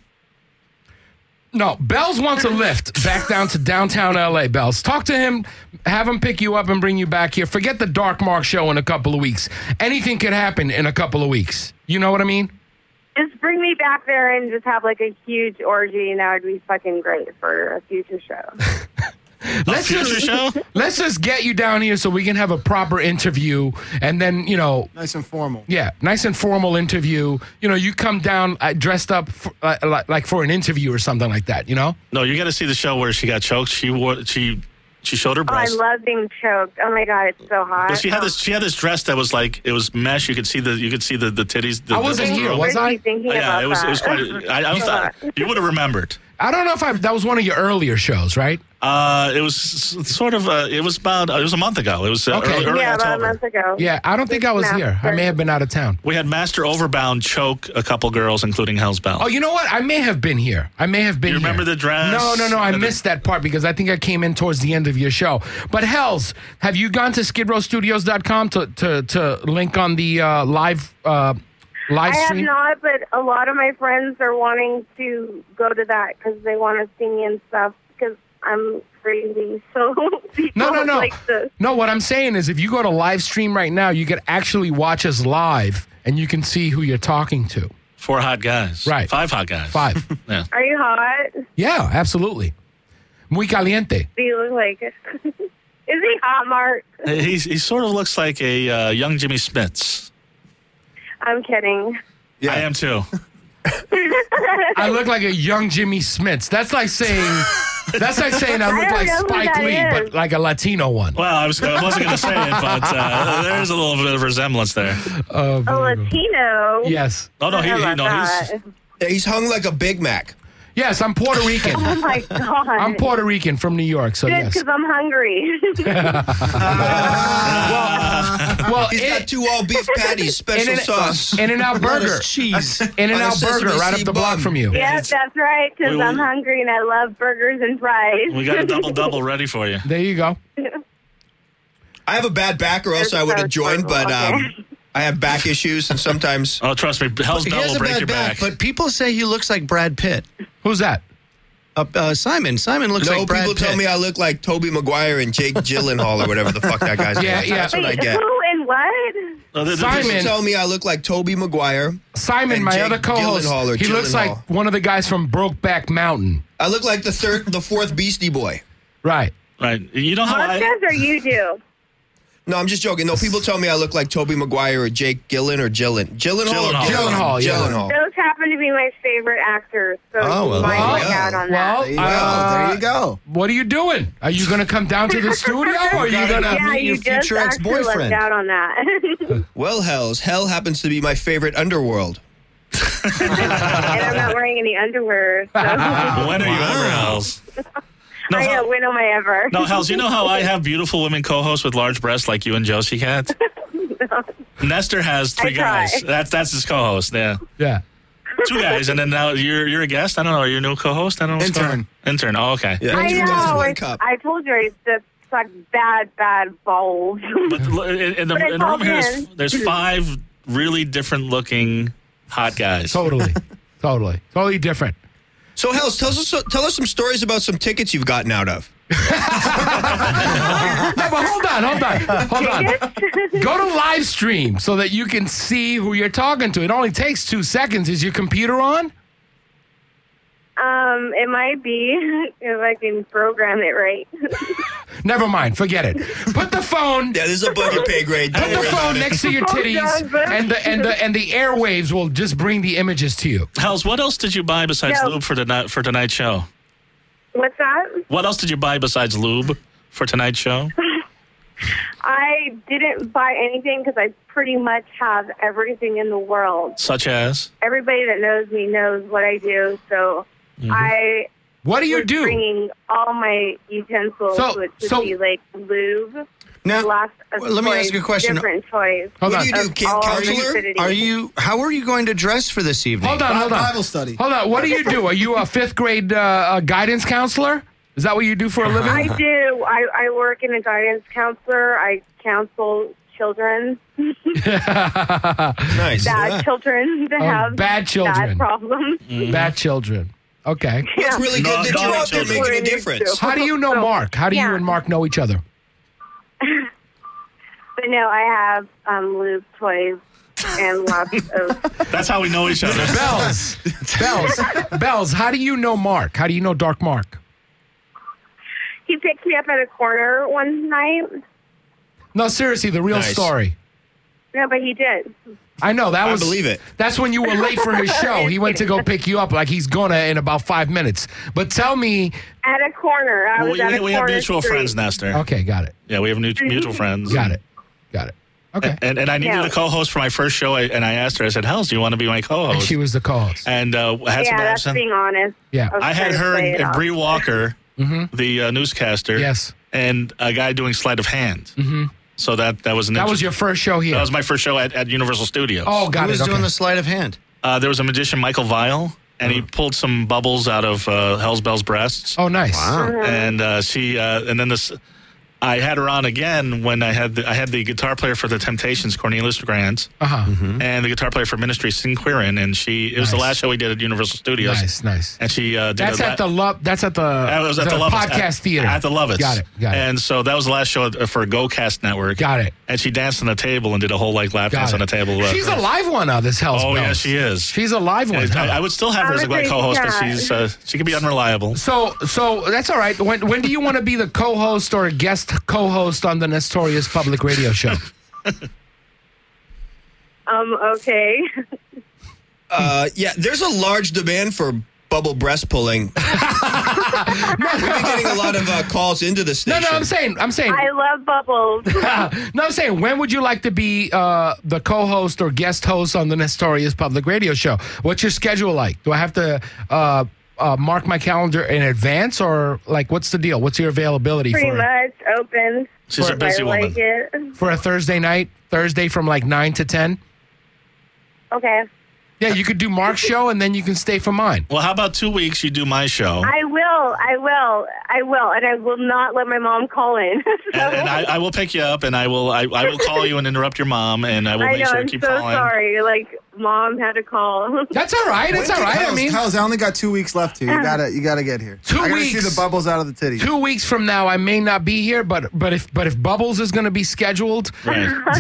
S3: No, Bells wants a lift back down to downtown LA, Bells. Talk to him, have him pick you up and bring you back here. Forget the Dark Mark show in a couple of weeks. Anything could happen in a couple of weeks. You know what I mean?
S7: Just bring me back there and just have like a huge orgy, and that would be fucking great for a future show.
S8: Future show?
S3: Let's just get you down here so we can have a proper interview, and then, you know,
S6: Nice and formal.
S3: yeah, nice and formal interview. You know, you come down dressed up like for an interview or something like that, you know?
S8: No, you got to see the show where she got choked. She showed her
S7: Oh, I
S8: breast.
S7: love being choked. Oh my god, it's so hot.
S8: But she had this dress that was like, it was mesh. You could see the titties.
S3: I wasn't here, was I?
S7: Thinking
S8: Yeah,
S7: about
S8: it was
S7: that.
S8: quite. I thought you would have remembered.
S3: I don't know if that was one of your earlier shows, right?
S8: It was sort of. It was a month ago. It was
S3: Okay.
S8: early
S7: Yeah, about a
S8: October.
S7: month ago.
S3: Yeah, I don't think I was here. I may have been out of town.
S8: We had Master Overbound choke a couple girls, including Hell's Bell.
S3: Oh, you know what? I may have been here. I may have been
S8: You
S3: here.
S8: remember the dress?
S3: No. I missed that part because I think I came in towards the end of your show. But Hells, have you gone to skidrowstudios.com to link on the live
S7: I have
S3: stream?
S7: not, but a lot of my friends are wanting to go to that because they want to see me and stuff because I'm crazy. So people
S3: No.
S7: like to.
S3: No, what I'm saying is if you go to live stream right now, you could actually watch us live and you can see who you're talking to.
S8: 4 hot guys.
S3: Right.
S8: 5 hot guys.
S3: 5.
S8: Yeah.
S7: Are you hot?
S3: Yeah, absolutely. Muy caliente.
S7: Do you look like? Is he hot, Mark?
S8: He sort of looks like a young Jimmy Smits.
S7: I'm kidding.
S4: Yeah.
S8: I am too.
S3: I look like a young Jimmy Smits. That's like saying I look
S7: don't
S3: like
S7: know who
S3: Spike
S7: that
S3: Lee,
S7: is.
S3: but like a Latino one.
S8: Well, I wasn't going to say it, but there's a little bit of resemblance there.
S7: A Latino.
S3: Yes.
S8: Oh no,
S7: How about
S8: he's
S7: that?
S4: Yeah, he's hung like a Big Mac.
S3: Yes, I'm Puerto Rican.
S7: Oh my god.
S3: I'm Puerto Rican from New York, so
S7: Good,
S3: yes.
S7: because I'm hungry.
S3: Well,
S4: He's got 2 all beef patties, special
S3: In-N-
S4: sauce.
S3: In-N-Out Burger.
S5: Lettuce, cheese.
S3: In-N-Out
S4: On a
S3: Burger,
S4: sesame
S3: right up
S4: seed
S3: the block
S4: bun.
S3: from you.
S7: Yes, that's right, because
S8: We-
S7: I'm hungry and I love burgers and fries.
S8: we got a double ready for you.
S3: There you go.
S4: I have a bad back, or else I would have joined, but I have back issues, and sometimes
S8: Oh, trust me, Hell's
S5: He
S8: Bell
S5: has
S8: will
S5: a
S8: break
S5: bad
S8: your
S5: back,
S8: back.
S5: but people say he looks like Brad Pitt.
S3: Who's that?
S5: Simon. Simon looks
S4: no
S5: like Brad
S4: people
S5: Pitt.
S4: tell me I look like Tobey Maguire and Jake Gyllenhaal or whatever the fuck that guy's name is.
S3: Yeah.
S4: That's what I
S7: Wait,
S4: get.
S7: who and what?
S3: Simon.
S4: People tell me I look like Tobey Maguire.
S3: Simon,
S4: And
S3: my
S4: Jake
S3: other co-host,
S4: Gyllenhaal or
S3: he looks like
S4: Gyllenhaal.
S3: one of the guys from Brokeback Mountain.
S4: I look like the 4th Beastie Boy.
S3: Right.
S8: Right. You know how
S7: Us guys or you do?
S4: No, I'm just joking. No, people tell me I look like Tobey Maguire or Jake Gyllenhaal or Gyllenhaal.
S3: Gyllenhaal, yeah.
S4: Gyllenhaal.
S7: Those happen to be my favorite actors, so
S5: Oh, well,
S7: you might
S4: there
S7: look
S4: you go.
S7: out on
S3: Well,
S7: that.
S6: There you go.
S3: What are you doing? Are you going to come down to the studio or are you going to...
S7: Yeah,
S5: meet your
S7: you just
S5: future
S7: actually
S5: ex-boyfriend.
S7: looked out on that.
S4: Well, hell happens to be my favorite underworld.
S7: And I'm not wearing any underwear, so
S8: when are you ever, Hells? No,
S7: I know, when am I ever?
S8: No, Hells, you know how I have beautiful women co-hosts with large breasts like you and Josie Cat? Nestor has 3
S7: I try.
S8: guys. That's his co-host, yeah.
S3: Yeah.
S8: 2 guys, and then now you're a guest? I don't know. Are you a new co-host? I don't know what's going on. Intern. Oh, okay.
S4: Yeah,
S7: I
S4: 2 guys,
S7: know.
S4: 1 cup.
S7: I told you it's just like bad balls.
S8: But in the
S7: But I
S8: room
S7: called
S8: here,
S7: in.
S8: there's 5 really different looking hot guys.
S3: Totally. Totally different.
S4: So, Hells, tell us some stories about some tickets you've gotten out of.
S3: No, but hold on. Go to live stream so that you can see who you're talking to. It only takes 2 seconds. Is your computer on?
S7: It might be if I can program it right.
S3: Never mind. Forget it. Put the phone.
S4: Yeah, this is above your pay grade.
S3: Put
S4: Don't
S3: the
S4: worry
S3: phone
S4: about it.
S3: next to your titties, and the airwaves will just bring the images to you.
S8: Hells, what else did you buy besides
S7: No.
S8: lube for tonight's show?
S7: What's that?
S8: What else did you buy besides lube for tonight's show?
S7: I didn't buy anything because I pretty much have everything in the world.
S8: Such as?
S7: Everybody that knows me knows what I do, so I
S3: What do you
S7: was
S3: do?
S7: bringing all my utensils, which would be like lube,
S5: Now,
S7: lots of
S5: let me
S7: toys,
S5: ask you a question.
S7: different toys.
S3: Hold
S4: What
S3: on.
S4: do you do,
S7: of
S4: camp
S7: all
S4: counselor?
S7: stupidity.
S5: How are you going to dress for this evening?
S3: Hold on.
S6: Bible study.
S3: Hold on. What do you do? Are you a fifth grade guidance counselor? Is that what you do for a living?
S7: I do. I work in a guidance counselor. I counsel children,
S4: Nice.
S7: bad children that have
S3: bad children.
S7: bad problems.
S3: Bad children. Okay.
S4: It's really good that you're out there making a difference.
S3: How do you know Mark? How do you and Mark know each other?
S7: But no, I have lube toys and lots of.
S8: That's how we know each other.
S3: Bells, how do you know Mark? How do you know Dark Mark?
S7: He picked me up at a corner one night.
S3: No, seriously, the real
S4: Nice.
S3: story.
S7: No, but he did.
S3: I know that
S4: I
S3: was.
S4: believe it.
S3: That's when you were late for his show. He went to go pick you up, like he's gonna in about 5 minutes. But tell me.
S7: At a corner. I was
S8: We
S7: at a
S8: have
S7: corner
S8: mutual
S7: street.
S8: friends, Nestor.
S3: Okay, got it.
S8: Yeah, we have mutual friends.
S3: Got it. Okay.
S8: And I needed a co-host for my first show, and I asked her, I said, Hells, do you want to be my
S3: And
S8: co-host?
S3: she was the co-host.
S8: And had
S7: Yeah,
S8: some
S7: that's
S8: absent.
S7: being honest.
S3: Yeah.
S8: I had
S7: was
S8: her
S7: trying to play it
S8: and
S7: off.
S8: Bree Walker, the newscaster.
S3: Yes.
S8: And a guy doing sleight of hand. Mm-hmm. So that was an
S3: That was
S8: interesting-
S3: your first show here.
S8: That was my first show at Universal Studios.
S3: Oh, got
S5: Who
S3: it.
S5: was doing
S3: Okay.
S5: the sleight of hand?
S8: There was a magician, Michael Vile, and he pulled some bubbles out of Hell's Bells breasts.
S3: Oh, nice.
S8: And she, and then this, I had her on again when I had the guitar player for the Temptations, Cornelius Grant, and the guitar player for Ministry, Sing Quirin, and it was the
S3: Nice.
S8: last show we did at Universal Studios.
S3: Nice.
S8: And she did
S3: That's at the Love. That's at the.
S8: That was at the Lovitz,
S3: podcast theater
S8: at the Lovitz.
S3: Got it.
S8: And so that was the last show for GoCast Network.
S3: Got it.
S8: And she danced on the table and did a whole lap
S3: Got
S8: dance
S3: it.
S8: on the table.
S3: She's a live one of this Hell's
S8: Oh
S3: Bells.
S8: yeah, she is.
S3: She's a live one. huh?
S8: I would still have her as a great co-host, but she can be unreliable.
S3: So that's all right. When do you want to be the co-host or guest co-host on the Nestorius Public Radio Show?
S7: Okay.
S4: Yeah, there's a large demand for bubble breast pulling. We've been getting a lot of calls into the station.
S3: No, I'm saying.
S7: I love bubbles.
S3: No, I'm saying. When would you like to be the co-host or guest host on the Nestorius Public Radio Show? What's your schedule like? Do I have to mark my calendar in advance, or like what's the deal? What's your availability
S7: Pretty
S3: for
S7: much open.
S8: She's a busy
S7: I
S8: woman.
S7: like it.
S3: for a Thursday night? Thursday from like 9 to 10.
S7: Okay.
S3: Yeah, you could do Mark's show and then you can stay for mine.
S8: Well, how about 2 weeks you do my show?
S7: I will, and I will not let my mom call in.
S8: and I will pick you up, and I will call you and interrupt your mom, and I will
S7: I
S8: make
S7: know,
S8: sure
S7: I'm
S8: to keep
S7: so
S8: calling.
S7: sorry. Like, mom had to call.
S3: That's all right. It's all right. I mean,
S6: Hells, I only got 2 weeks left here. You gotta get here.
S3: 2
S6: I gotta
S3: weeks.
S6: see the bubbles out of the titty.
S3: 2 weeks from now, I may not be here, but if Bubbles is going to be scheduled,
S8: Right.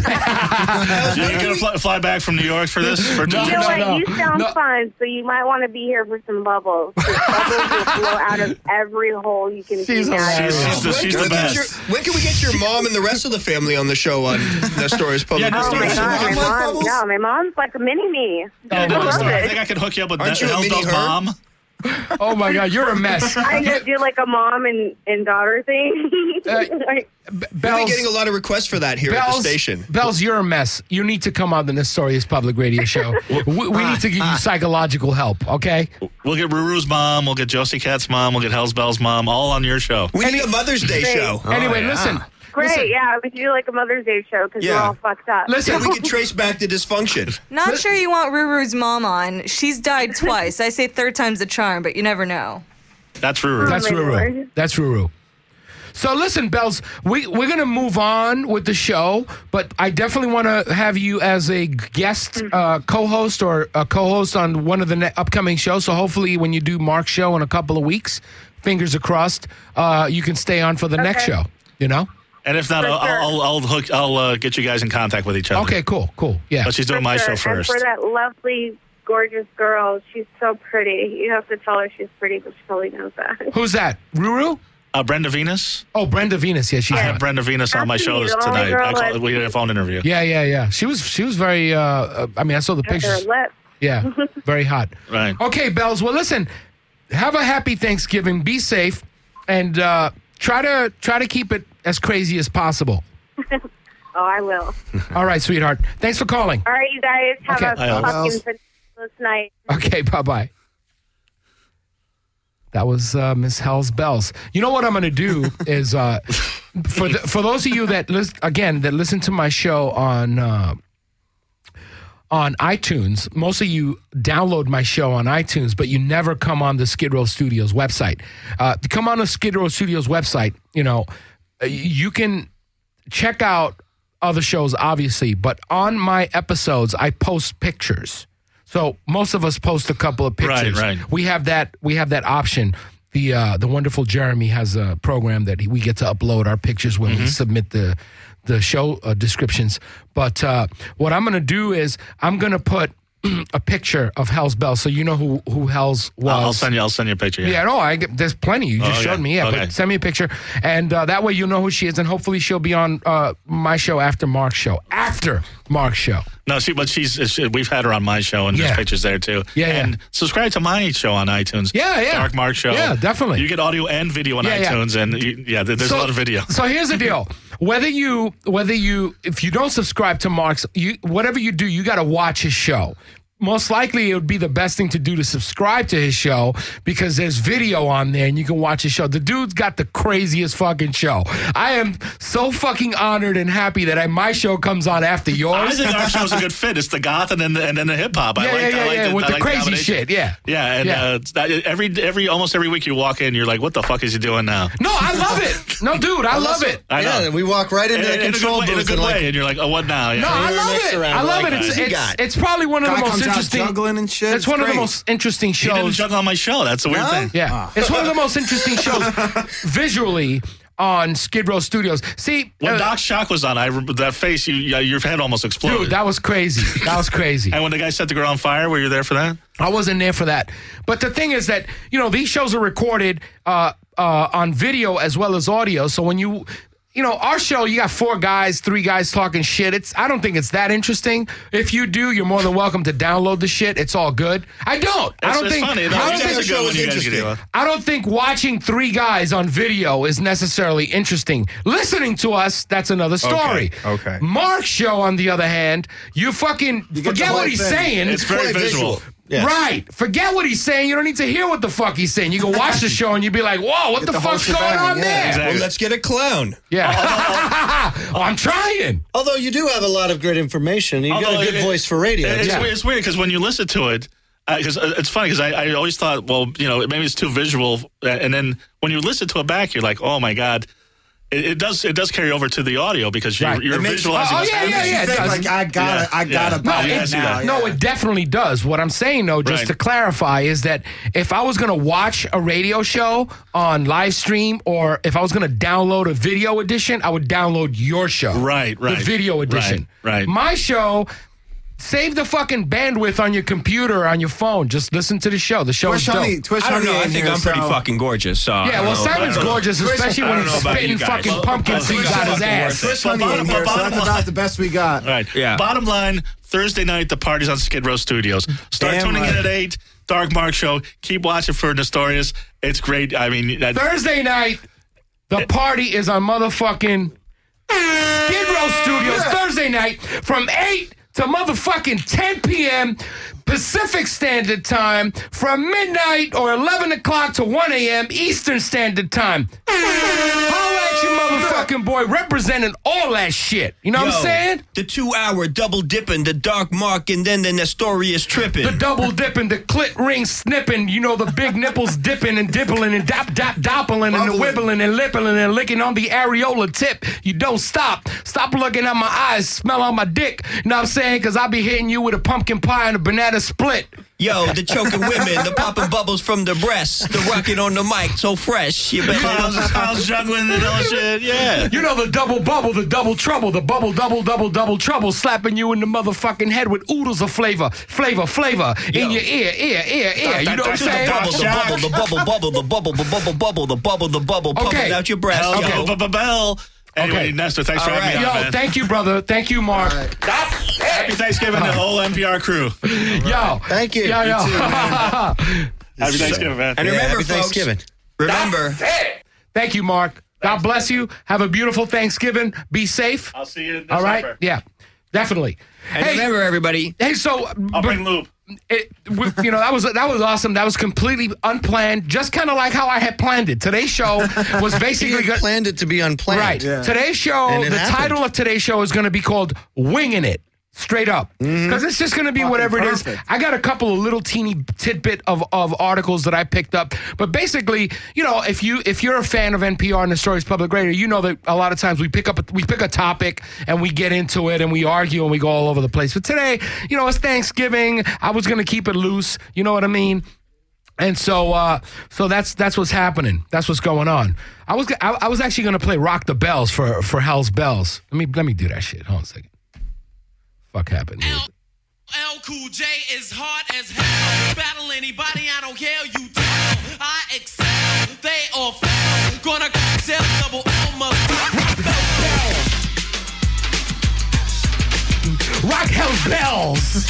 S8: You're going to fly back from New York for this? For
S3: No,
S7: You know
S3: no,
S7: what?
S3: no.
S7: You sound
S3: No.
S7: fun, so you might want to be here for some bubbles. 'Cause bubbles will blow out of every hole you can
S3: She's
S7: imagine.
S3: hilarious.
S8: She's the best.
S4: When can we get your mom and the rest of the family on the show on Nestorius Public
S8: Yeah,
S7: Oh my
S8: Nestorius.
S7: God,
S4: Radio?
S7: my mom! No, my mom's like a mini me.
S8: Yeah,
S7: I love
S8: I
S7: it.
S8: think I could hook you up with
S4: Aren't you a
S8: Hell's
S4: mini
S8: Bells
S4: her?
S8: mom.
S3: oh my God, you're a mess.
S7: I just do like a mom and daughter thing. Like,
S4: We've been
S3: Bells,
S4: getting a lot of requests for that here at the station.
S3: Bells, you're a mess. You need to come on the Nestorius Public Radio Show. we need to give you psychological help, okay?
S8: We'll get Ruru's mom. We'll get Josie Cat's mom. We'll get Hell's Bells mom. All on your show.
S4: We need a Mother's Day
S7: Great.
S4: show.
S3: Anyway,
S5: yeah.
S3: listen.
S7: great,
S3: Listen.
S7: yeah. We should do like a Mother's Day show because we're
S4: Yeah.
S7: all fucked up.
S3: Listen,
S4: We can trace back the dysfunction.
S9: Not sure you want Ruru's mom on. She's died twice. I say third time's the charm, but you never know.
S8: That's Ruru.
S3: That's
S7: my
S3: Ruru.
S7: Lord.
S3: That's Ruru. So listen, Bells, we're going to move on with the show, but I definitely want to have you as a guest co-host or a co-host on one of the upcoming shows. So hopefully when you do Mark's show in a couple of weeks, fingers are crossed, you can stay on for the next show, you know?
S8: And if not,
S7: For sure.
S8: I'll get you guys in contact with each other.
S3: Okay, cool. Yeah.
S8: But she's doing
S7: For
S8: my
S7: sure.
S8: show first.
S7: And for that lovely, gorgeous girl, she's so pretty. You have to tell her she's pretty, but she probably knows that.
S3: Who's that? Ruru?
S8: Brenda Venus.
S3: Oh, Brenda Venus. Yeah, she's
S8: I
S3: hot.
S8: had Brenda Venus on my show
S7: Absolutely, the only
S8: tonight.
S7: girl
S8: We did a phone interview.
S3: Yeah. She was very, I mean, I saw the
S7: Her
S3: pictures.
S7: lips.
S3: Yeah, very hot.
S8: Right.
S3: Okay, Bells. Well, listen, have a happy Thanksgiving. Be safe, and try to keep it as crazy as possible.
S7: Oh, I will.
S3: All right, sweetheart. Thanks for calling.
S7: All right, you guys have
S3: Okay.
S7: a
S3: Bye,
S7: fucking ridiculous night.
S3: Okay, bye-bye. That was Miss Hell's Bells. You know what I'm going to do is for those of you that listen to my show on iTunes. Most of you download my show on iTunes, but you never come on the Skid Row Studios website. To come on the Skid Row Studios website, you can check out other shows, obviously, but on my episodes, I post pictures. So most of us post a couple of pictures.
S8: Right.
S3: We have that option. The wonderful Jeremy has a program that we get to upload our pictures when we submit the show descriptions. But what I'm going to do is I'm going to put a picture of Hell's Bells so you know who Hell's was.
S8: I'll send you a picture.
S3: Yeah, no, there's plenty. You just showed me. Yeah,
S8: okay.
S3: But send me a picture. And that way you'll know who she is. And hopefully she'll be on my show after Mark's show. After Mark's show.
S8: No, we've had her on my show, and there's pictures there too.
S3: Yeah,
S8: and subscribe to my show on iTunes.
S3: Yeah.
S8: Dark Mark Show.
S3: Yeah, definitely.
S8: You get audio and video on iTunes, and there's a lot of video.
S3: So here's the deal: if you don't subscribe to Mark's, whatever you do, you got to watch his show. Most likely, it would be the best thing to do to subscribe to his show because there's video on there and you can watch his show. The dude's got the craziest fucking show. I am so fucking honored and happy that my show comes on after yours.
S8: I think our show's a good fit. It's the goth and then the hip hop.
S3: Yeah, with the crazy shit. Yeah,
S8: and almost every week you walk in, you're like, "What the fuck is he doing now?"
S3: No, I love it. No, dude, I love it.
S8: I know.
S5: Yeah, we walk right into the control booth
S8: in a good way, and you're like, "Oh, what now?" Yeah.
S3: No, I love it. I love it. It's probably one of the most interesting.
S6: Juggling and shit.
S3: It's one of the most interesting shows.
S8: He didn't juggle on my show. That's the weird thing.
S3: Yeah, it's one of the most interesting shows visually on Skid Row Studios. See,
S8: when Doc Shock was on, that face, your head almost exploded.
S3: Dude, that was crazy. And
S8: when the guy set the girl on fire, were you there for that?
S3: I wasn't there for that. But the thing is that these shows are recorded on video as well as audio. So when our show, you got 3 guys talking shit. I don't think it's that interesting. If you do, you're more than welcome to download the shit. It's all good. I don't think
S8: funny.
S3: I don't think watching 3 guys on video is necessarily interesting. Listening to us, that's another story.
S6: Okay.
S3: Mark's show, on the other hand, you forget what he's saying.
S8: It's very visual.
S5: Yes.
S3: Right. Forget what he's saying. You don't need to hear what the fuck he's saying. You can watch the show and you'd be like, whoa, what the fuck's going on there?
S8: Exactly.
S4: Well, let's get a clown.
S3: Yeah. I'm trying.
S5: Although you do have a lot of great information. You got a good voice for radio.
S8: It's weird because when you listen to it, because it's funny because I always thought, well, maybe it's too visual. And then when you listen to it back, you're like, oh, my God. It does carry over to the audio because you're visualizing.
S6: I gotta buy it now.
S3: No, it definitely does. What I'm saying, though, just to clarify, is that if I was going to watch a radio show on live stream or if I was going to download a video edition, I would download your show.
S8: Right.
S3: The video edition.
S8: Right.
S3: My show... Save the fucking bandwidth on your computer or on your phone. Just listen to the show. The show is dope.
S4: I don't know. I think I'm pretty fucking gorgeous. So
S3: Simon's gorgeous, especially when he's spitting fucking pumpkin seeds out his ass.
S6: Twitch Honey in here, so that's about the best we got.
S8: Right. Yeah. Bottom line, Thursday night, the party's on Skid Row Studios. Start tuning in at 8. Dark Mark Show. Keep watching for Nestorius. It's great. I mean...
S3: Thursday night, the party is on motherfucking Skid Row Studios. Thursday night from 8 to motherfucking 10 p.m. Pacific Standard Time from midnight or 11 o'clock to 1 a.m. Eastern Standard Time. Holla at your motherfucking boy representing all that shit. You know what I'm saying?
S4: The 2-hour double dipping, the Dark Mark, and then the Nestorius tripping.
S3: The double dipping, the clit ring snipping, the big nipples dipping and dippling and doppling and the wibbling and lipping and licking on the areola tip. You don't stop. Stop looking at my eyes, smell on my dick. You know what I'm saying? Because I'll be hitting you with a pumpkin pie and a banana split.
S4: Yo, the choking women, the popping bubbles from the breasts, the rocking on the mic, so fresh. You better
S8: Clowns juggling and all shit, yeah.
S3: The double bubble, the double trouble, the bubble, double trouble, slapping you in the motherfucking head with oodles of flavor in your ear. You know what I'm saying?
S4: The bubble, pumping out your breast.
S8: Bell. Anyway, Nestor, thanks for having me on, man.
S3: Thank you, brother. Thank you, Mark.
S8: Happy Thanksgiving to the whole NPR crew.
S3: Yo.
S5: Thank you.
S3: Yo.
S8: Happy Thanksgiving, man.
S4: And remember,
S5: happy
S4: folks,
S5: Thanksgiving.
S4: Remember.
S3: Thank you, Mark. God bless you. Have a beautiful Thanksgiving. Be safe.
S8: I'll see you in
S3: All
S8: December.
S3: right? Yeah, definitely.
S4: And remember, everybody.
S3: Hey, so
S8: I'll bring lube.
S3: that was awesome. That was completely unplanned, just kind of like how I had planned it. Today's show was basically
S5: You planned it to be unplanned.
S3: right.
S6: Yeah.
S3: Today's show,
S5: And it
S3: the
S5: happened.
S3: title of today's show is going to be called "Winging It." Straight up, because it's just going to be
S6: Fucking
S3: whatever it is.
S6: perfect.
S3: I got a couple of little teeny tidbit of articles that I picked up, but basically, if you're a fan of NPR and the Stories Public Radio, you know that a lot of times we pick a topic and we get into it and we argue and we go all over the place. But today, it's Thanksgiving. I was going to keep it loose. You know what I mean? And so that's what's happening. That's what's going on. I was actually going to play "Rock the Bells" for Hell's Bells. Let me do that shit. Hold on a second. Fuck happened here.
S1: L Cool J is hard as hell. Battle anybody, I don't care. You tell, I excel. They all fail. Gonna sell double L must
S3: Rock Hell's Bells.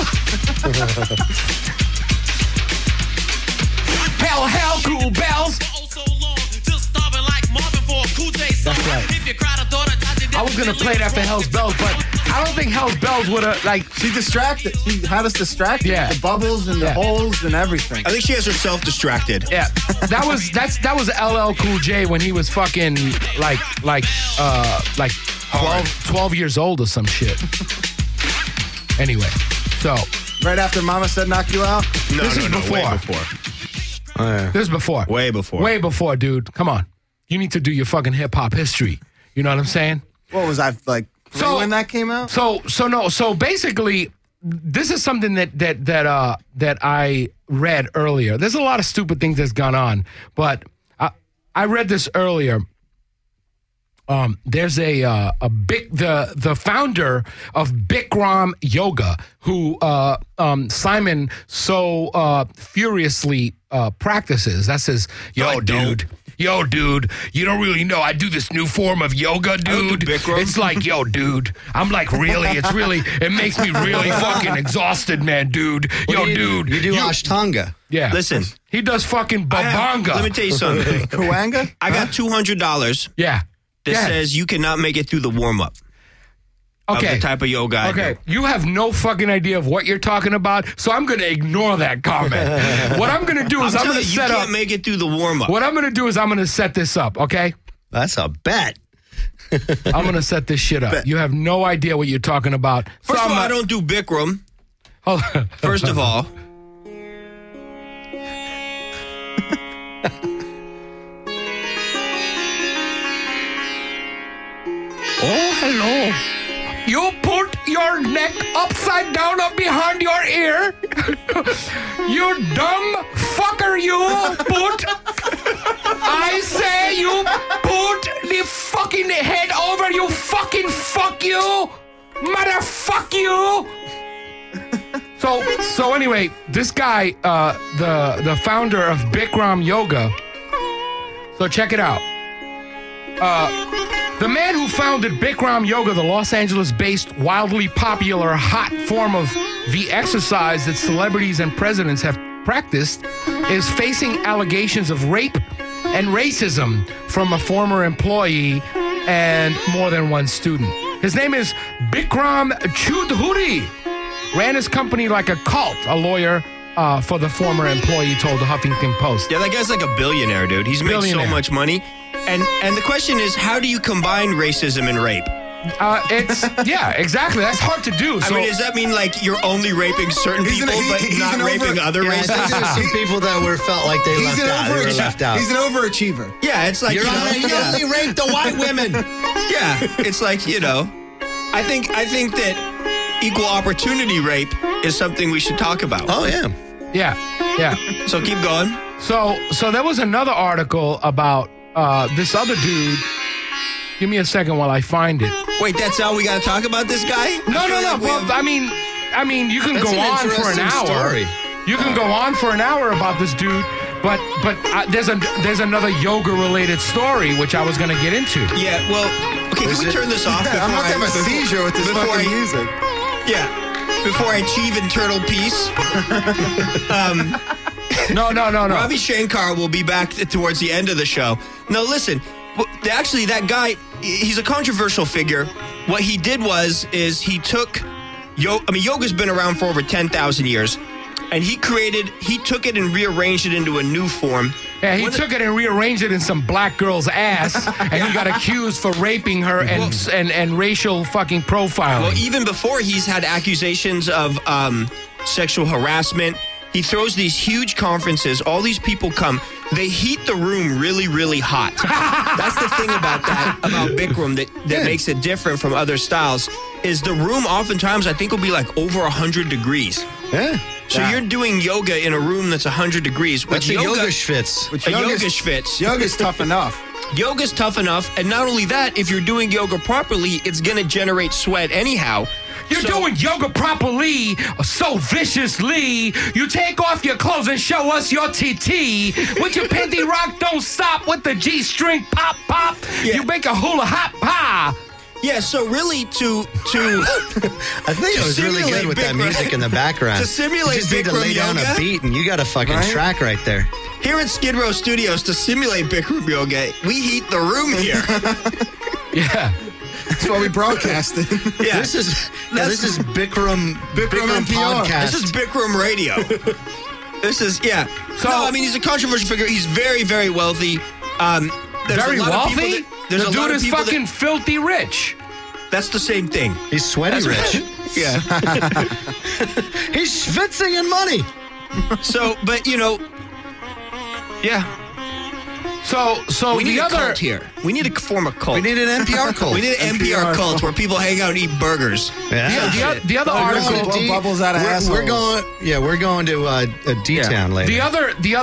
S3: Hell, cool bells.
S1: so long. Just starving like Marvin for a Cool J song.
S3: That's right.
S1: If you cried, I thought
S3: I was gonna play that for Hell's Bells, but I don't think Hell's Bells would have
S6: She distracted. She had us distracted.
S3: Yeah.
S6: The bubbles and the holes and everything.
S4: I think she has herself distracted.
S3: Yeah, that was LL Cool J when he was fucking like 12 years old or some shit. Anyway, so
S6: Right after Mama said knock you out?
S4: No,
S3: This is before.
S4: way before.
S3: this is before.
S4: Way before.
S3: Way before, dude. Come on, you need to do your fucking hip hop history. You know what I'm saying?
S6: What was I, like,
S3: So-
S6: when that came out?
S3: So basically, this is something that I read earlier. There's a lot of stupid things that's gone on, but I read this earlier. There's the founder of Bikram Yoga, who Simon so furiously practices. That says, yo, dude, you don't really know. I do this new form of yoga, dude.
S4: Bikram.
S3: It's like, yo, dude. I'm like, it makes me really fucking exhausted, man, dude. Yo, dude.
S5: You do Ashtanga.
S3: Yeah.
S4: Listen.
S3: He does fucking babanga.
S4: Let me tell you something.
S6: Kawanga?
S4: I got $200
S3: Yeah.
S4: that
S3: Yeah.
S4: says you cannot make it through the warm-up of
S3: Okay.
S4: the type of yoga I
S3: Okay,
S4: do.
S3: you have no fucking idea of what you're talking about, so I'm going to ignore that comment. What I'm going to do is I'm
S4: telling
S3: going to
S4: you,
S3: set
S4: you
S3: up.
S4: can't make it through the warm-up.
S3: What I'm going to do is I'm going to set this up, okay?
S5: That's a bet.
S3: I'm going to set this shit up. You have no idea what you're talking about.
S4: First
S3: So
S4: of all,
S3: I'm
S4: I don't do Bikram.
S3: not-
S4: First of all.
S3: Oh, hello. You put your neck upside down up behind your ear. You dumb fucker, you put. I say you put the fucking head over, you fucking fuck you. Motherfuck you. So anyway, this guy, the founder of Bikram Yoga. So check it out. The man who founded Bikram Yoga, the Los Angeles-based, wildly popular, hot form of the exercise that celebrities and presidents have practiced, is facing allegations of rape and racism from a former employee and more than one student. His name is Bikram Choudhury. Ran his company like a cult, a lawyer for the former employee told the Huffington Post.
S4: Yeah, that guy's like a billionaire, dude. He's made so
S3: Billionaire.
S4: much money. And the question is, how do you combine racism and rape?
S3: Yeah, exactly. That's hard to do.
S4: I
S3: So,
S4: mean, does that mean like you're only raping certain
S6: He's
S4: people,
S6: an-
S4: but
S6: he's
S4: not
S6: an
S4: raping other
S5: I think
S4: races?
S5: there's some people that felt like they
S6: He's
S5: left
S6: an
S5: out. They were left out.
S6: He's an overachiever.
S4: Yeah, it's like
S5: Your
S4: you know,
S5: Honor, you
S4: yeah.
S5: only raped the white women.
S4: Yeah, it's like, you know, I think that equal opportunity rape is something we should talk about.
S5: Oh, yeah.
S3: yeah.
S4: So keep going.
S3: So there was another article about this other dude. Give me a second while I find it.
S4: Wait, that's all we got to talk about this guy?
S3: No.
S4: like we
S3: Well,
S4: have-
S3: I mean, you can
S5: That's
S3: go
S5: an
S3: on for an
S5: interesting
S3: hour.
S5: story.
S3: You can go on for an hour about this dude, but there's another yoga related story which I was going to get into.
S4: Yeah, well, okay, can we turn this off?
S6: I'm about to have a seizure with this
S4: before
S6: fucking
S4: I-
S6: music.
S4: Yeah, before I achieve internal peace.
S3: No.
S4: Ravi Shankar will be back towards the end of the show. No, listen, Well, actually, that guy, he's a controversial figure. What he did is he took yoga's been around for over 10,000 years, and he took it and rearranged it into a new form.
S3: Yeah, he took it and rearranged it in some black girl's ass, and he got accused for raping her and racial fucking profiling.
S4: Well, even before he's had accusations of sexual harassment, he throws these huge conferences. All these people come. They heat the room really, really hot. That's the thing about Bikram that makes it different from other styles, is the room oftentimes I think will be like over 100 degrees.
S5: Yeah.
S4: So you're doing yoga in a room that's 100 degrees.
S5: That's a yoga schwitz.
S4: Yoga schwitz.
S6: Yoga's tough enough.
S4: Yoga's tough enough. And not only that, if you're doing yoga properly, it's going to generate sweat anyhow.
S3: You're doing yoga properly, so viciously. You take off your clothes and show us your TT. With your panty rock, don't stop. With the G-string pop, pop.
S4: Yeah.
S3: You make a hula hop, pa.
S4: Yeah, so really to
S5: I think it was really good with that music in the background.
S4: To simulate
S5: you just need to
S4: Bikram
S5: lay down
S4: yoga.
S5: a beat and you got a fucking track right there.
S4: Here at Skid Row Studios, to simulate Bikram yoga, we heat the room here.
S3: Yeah.
S6: That's what we broadcasted.
S4: Yeah.
S5: This is Bikram
S6: NPR.
S5: podcast.
S4: This is Bikram radio. This is, yeah.
S3: So-
S4: no, I mean, he's a controversial figure. He's very, very wealthy. There's
S3: Very
S4: a lot of people
S3: wealthy?
S4: there's
S3: The
S4: a lot
S3: dude
S4: of
S3: is
S4: people
S3: fucking filthy rich.
S4: that's the same thing.
S5: He's sweaty rich.
S4: Yeah.
S5: He's schwitzing in money.
S4: So, but, yeah.
S3: So
S4: We need
S3: the
S4: a
S3: other
S4: cult here. We need to form a cult.
S5: We need an NPR cult.
S4: We need an NPR cult where people hang out and eat burgers.
S5: Yeah.
S3: the other article.
S6: Blow bubbles out of assholes.
S5: We're going to D-Town later.
S3: The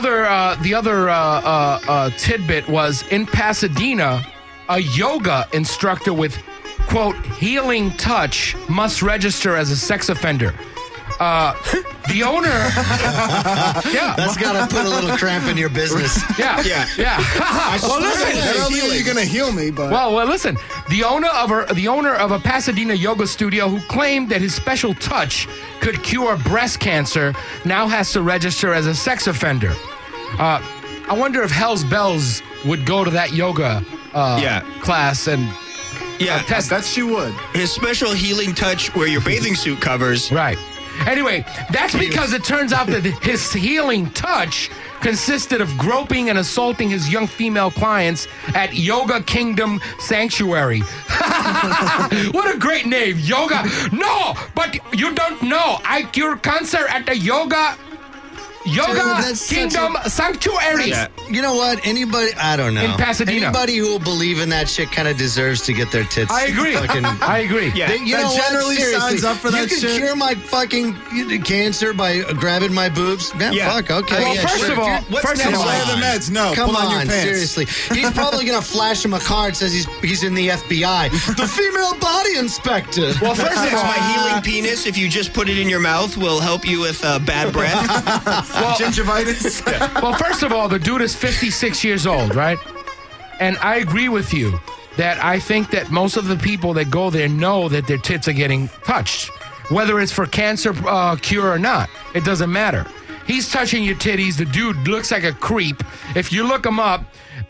S3: other tidbit was in Pasadena, a yoga instructor with quote healing touch must register as a sex offender. The owner, yeah,
S5: That's got to put a little cramp in your business.
S3: yeah. Well, listen.
S6: I don't think you're gonna heal me, but
S3: Well, listen. The owner of a Pasadena yoga studio who claimed that his special touch could cure breast cancer now has to register as a sex offender. I wonder if Hell's Bells would go to that yoga class and test.
S6: I bet she would.
S4: His special healing touch where your bathing suit covers.
S3: Right. Anyway, that's because it turns out that his healing touch consisted of groping and assaulting his young female clients at Yoga Kingdom Sanctuary. What a great name, Yoga. No, but you don't know. I cure cancer at the Yoga Kingdom Sanctuary.
S4: Yeah.
S5: You know what? Anybody, I don't know.
S3: In Pasadena.
S5: Anybody who will believe in that shit kind of deserves to get their tits.
S3: I agree. I agree.
S4: Yeah.
S5: You
S6: That
S5: know what?
S6: generally
S5: Seriously,
S6: signs up for that
S5: You can
S6: shit.
S5: cure my fucking cancer by grabbing my boobs.
S4: Yeah.
S5: Fuck, okay.
S3: Well,
S5: yeah,
S3: first
S5: sure.
S3: of all,
S4: What's
S3: first
S4: next?
S3: of all,
S6: Where are the meds? No,
S5: Come
S6: pull on your
S5: on,
S6: pants.
S5: seriously. He's probably going to flash him a card says he's in the FBI. The female body inspector.
S3: well, first of all,
S4: My healing penis, if you just put it in your mouth, will help you with bad breath.
S6: Gingivitis.
S3: well, first of all, the dude is 56 years old, right? And I agree with you that I think that most of the people that go there know that their tits are getting touched. Whether it's for cancer cure or not, it doesn't matter. He's touching your titties. The dude looks like a creep. If you look him up,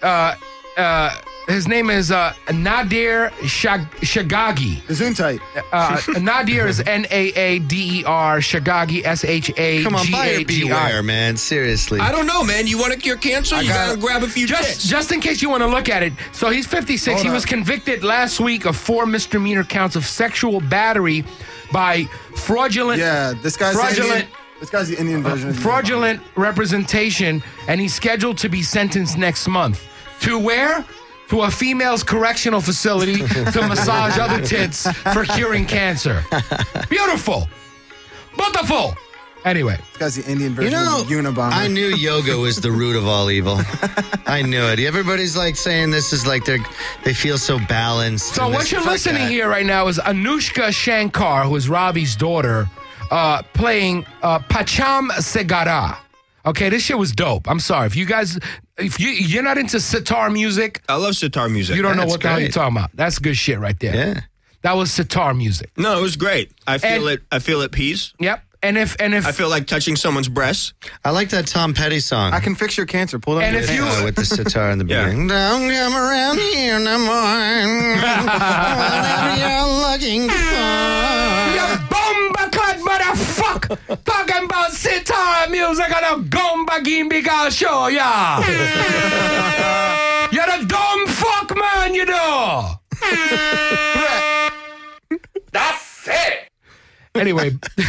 S3: his name is Nadir Shagagi.
S6: Gesundheit.
S3: Nadir is Naader, Shagagi, Shagagi.
S5: Come on, buyer beware, man. Seriously.
S4: I don't know, man. You want to cure cancer? You gotta grab a few tits.
S3: Just in case you want to look at it. So he's 56.
S6: Hold
S3: He was
S6: up.
S3: convicted last week of 4 misdemeanor counts of sexual battery by fraudulent.
S6: Yeah, this guy's
S3: fraudulent.
S6: Indian. This guy's the Indian version. of
S3: Fraudulent representation, and he's scheduled to be sentenced next month. To where? To a female's correctional facility to massage other tits for curing cancer. Beautiful. Beautiful. Anyway.
S6: This guy's the Indian
S5: You
S6: version
S5: know,
S6: of Unabomber.
S5: I knew yoga was the root of all evil. I knew it. Everybody's like saying this is like they feel so balanced.
S3: So
S5: and
S3: what
S5: this-
S3: you're
S5: fuck
S3: listening
S5: that.
S3: here right now is Anushka Shankar, who is Ravi's daughter, playing Pacham Segara. Okay, this shit was dope. I'm sorry. If you're not into sitar music,
S4: I love sitar music.
S3: you don't know
S5: That's
S3: what the hell
S5: great.
S3: you're talking about. That's good shit right there.
S5: Yeah.
S3: That was sitar music.
S4: No, it was great. I feel
S3: And-
S4: it. I feel at peace.
S3: Yep. And if
S4: I feel like touching someone's breasts.
S5: I like that Tom Petty song.
S6: I can fix your cancer. Pull that.
S3: And if you
S5: with the sitar in the beginning. Don't come around here no more. Whatever you're looking for.
S3: you bomba clad motherfucker talking about sitar music on a gomba gimbiga show, yeah. You're a dumb fuck, man, you know. That's it. Anyway,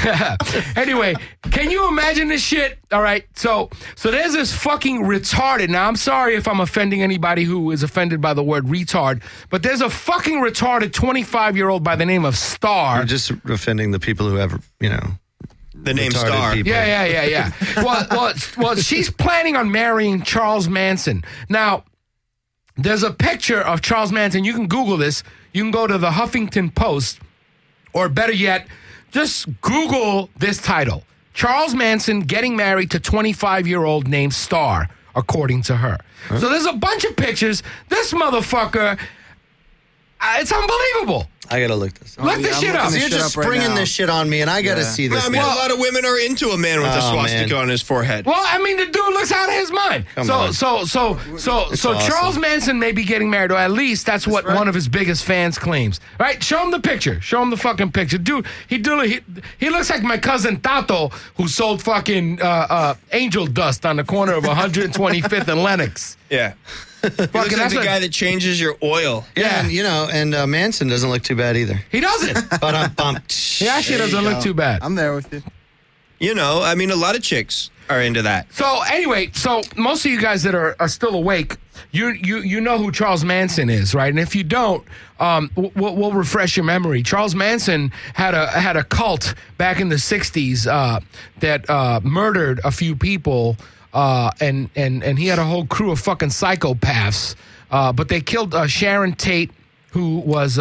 S3: can you imagine this shit? All right, so there's this fucking retarded. Now, I'm sorry if I'm offending anybody who is offended by the word retard, but there's a fucking retarded 25-year-old by the name of Star.
S5: You're just offending the people who have,
S4: The name
S5: retarded
S4: Star.
S5: people.
S3: Yeah. Well, she's planning on marrying Charles Manson. Now, there's a picture of Charles Manson. You can Google this. You can go to the Huffington Post, or better yet, just Google this title. Charles Manson getting married to 25-year-old named Star, according to her. Huh? So there's a bunch of pictures. This motherfucker, it's unbelievable.
S5: I gotta look this up.
S3: Look this shit up.
S5: You're just springing this shit on me, and I gotta see this.
S4: I mean, a lot of women are into a man with a swastika on his forehead.
S3: Well, I mean, the dude looks out of his mind. So Charles Manson may be getting married, or at least that's what one of his biggest fans claims. Right? Show him the picture. Show him the fucking picture, dude. He looks like my cousin Tato, who sold fucking angel dust on the corner of 125th and Lennox.
S4: Yeah. He looks like the guy that changes your oil.
S5: Yeah, and Manson doesn't look too bad either.
S3: He doesn't.
S5: But I'm bumped.
S3: He actually doesn't look too bad.
S6: I'm there with you.
S4: I mean, a lot of chicks are into that.
S3: So anyway, most of you guys that are still awake, you know who Charles Manson is, right? And if you don't, we'll refresh your memory. Charles Manson had a cult back in the 60s that murdered a few people. And he had a whole crew of fucking psychopaths. But they killed Sharon Tate, who was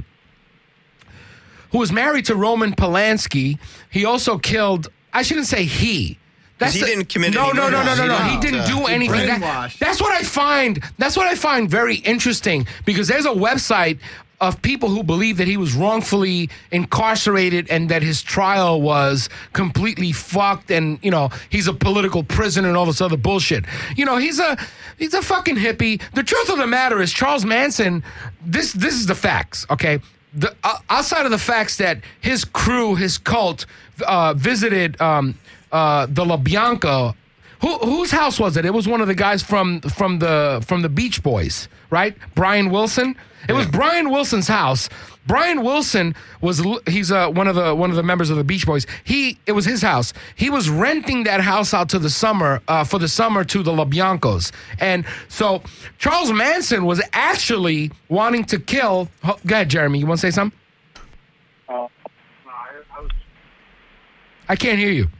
S3: married to Roman Polanski. He also killed. I shouldn't say he.
S4: He didn't commit
S3: no.
S4: any murders.
S3: He didn't do anything. That's what I find. That's what I find very interesting, because there's a website of people who believe that he was wrongfully incarcerated and that his trial was completely fucked, and he's a political prisoner and all this other bullshit. He's a fucking hippie. The truth of the matter is, Charles Manson. This is the facts, okay? Outside of the facts that his crew, his cult, visited the LaBianca. Whose house was it? It was one of the guys from the Beach Boys, right? Brian Wilson. It was Brian Wilson's house. Brian Wilson he's one of the members of the Beach Boys. It was his house. He was renting that house out to the summer for the summer to the LaBiancos. And so Charles Manson was actually wanting to kill. Go ahead, Jeremy. You want to say something? I can't hear you.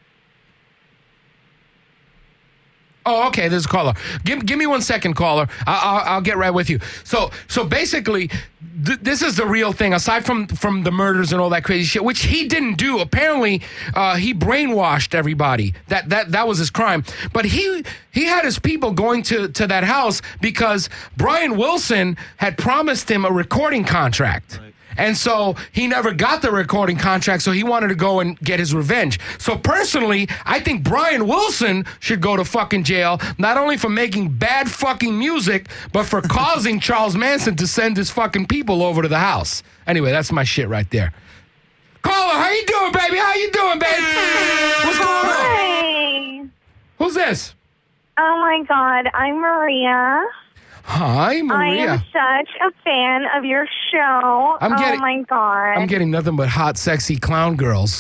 S3: Oh, okay. There's a caller. Give me 1 second, caller. I'll get right with you. So basically, this is the real thing. Aside from the murders and all that crazy shit, which he didn't do. Apparently, he brainwashed everybody. That was his crime. But he had his people going to that house because Brian Wilson had promised him a recording contract. Right. And so he never got the recording contract, so he wanted to go and get his revenge. So personally, I think Brian Wilson should go to fucking jail, not only for making bad fucking music, but for causing Charles Manson to send his fucking people over to the house. Anyway, that's my shit right there. Caller, how you doing, baby? How you doing, baby? What's going on?
S7: Hey.
S3: Who's this?
S7: Oh, my God. I'm Maria.
S3: Hi, Maria.
S7: I am such a fan of your show. Oh, my God.
S3: I'm getting nothing but hot, sexy clown girls.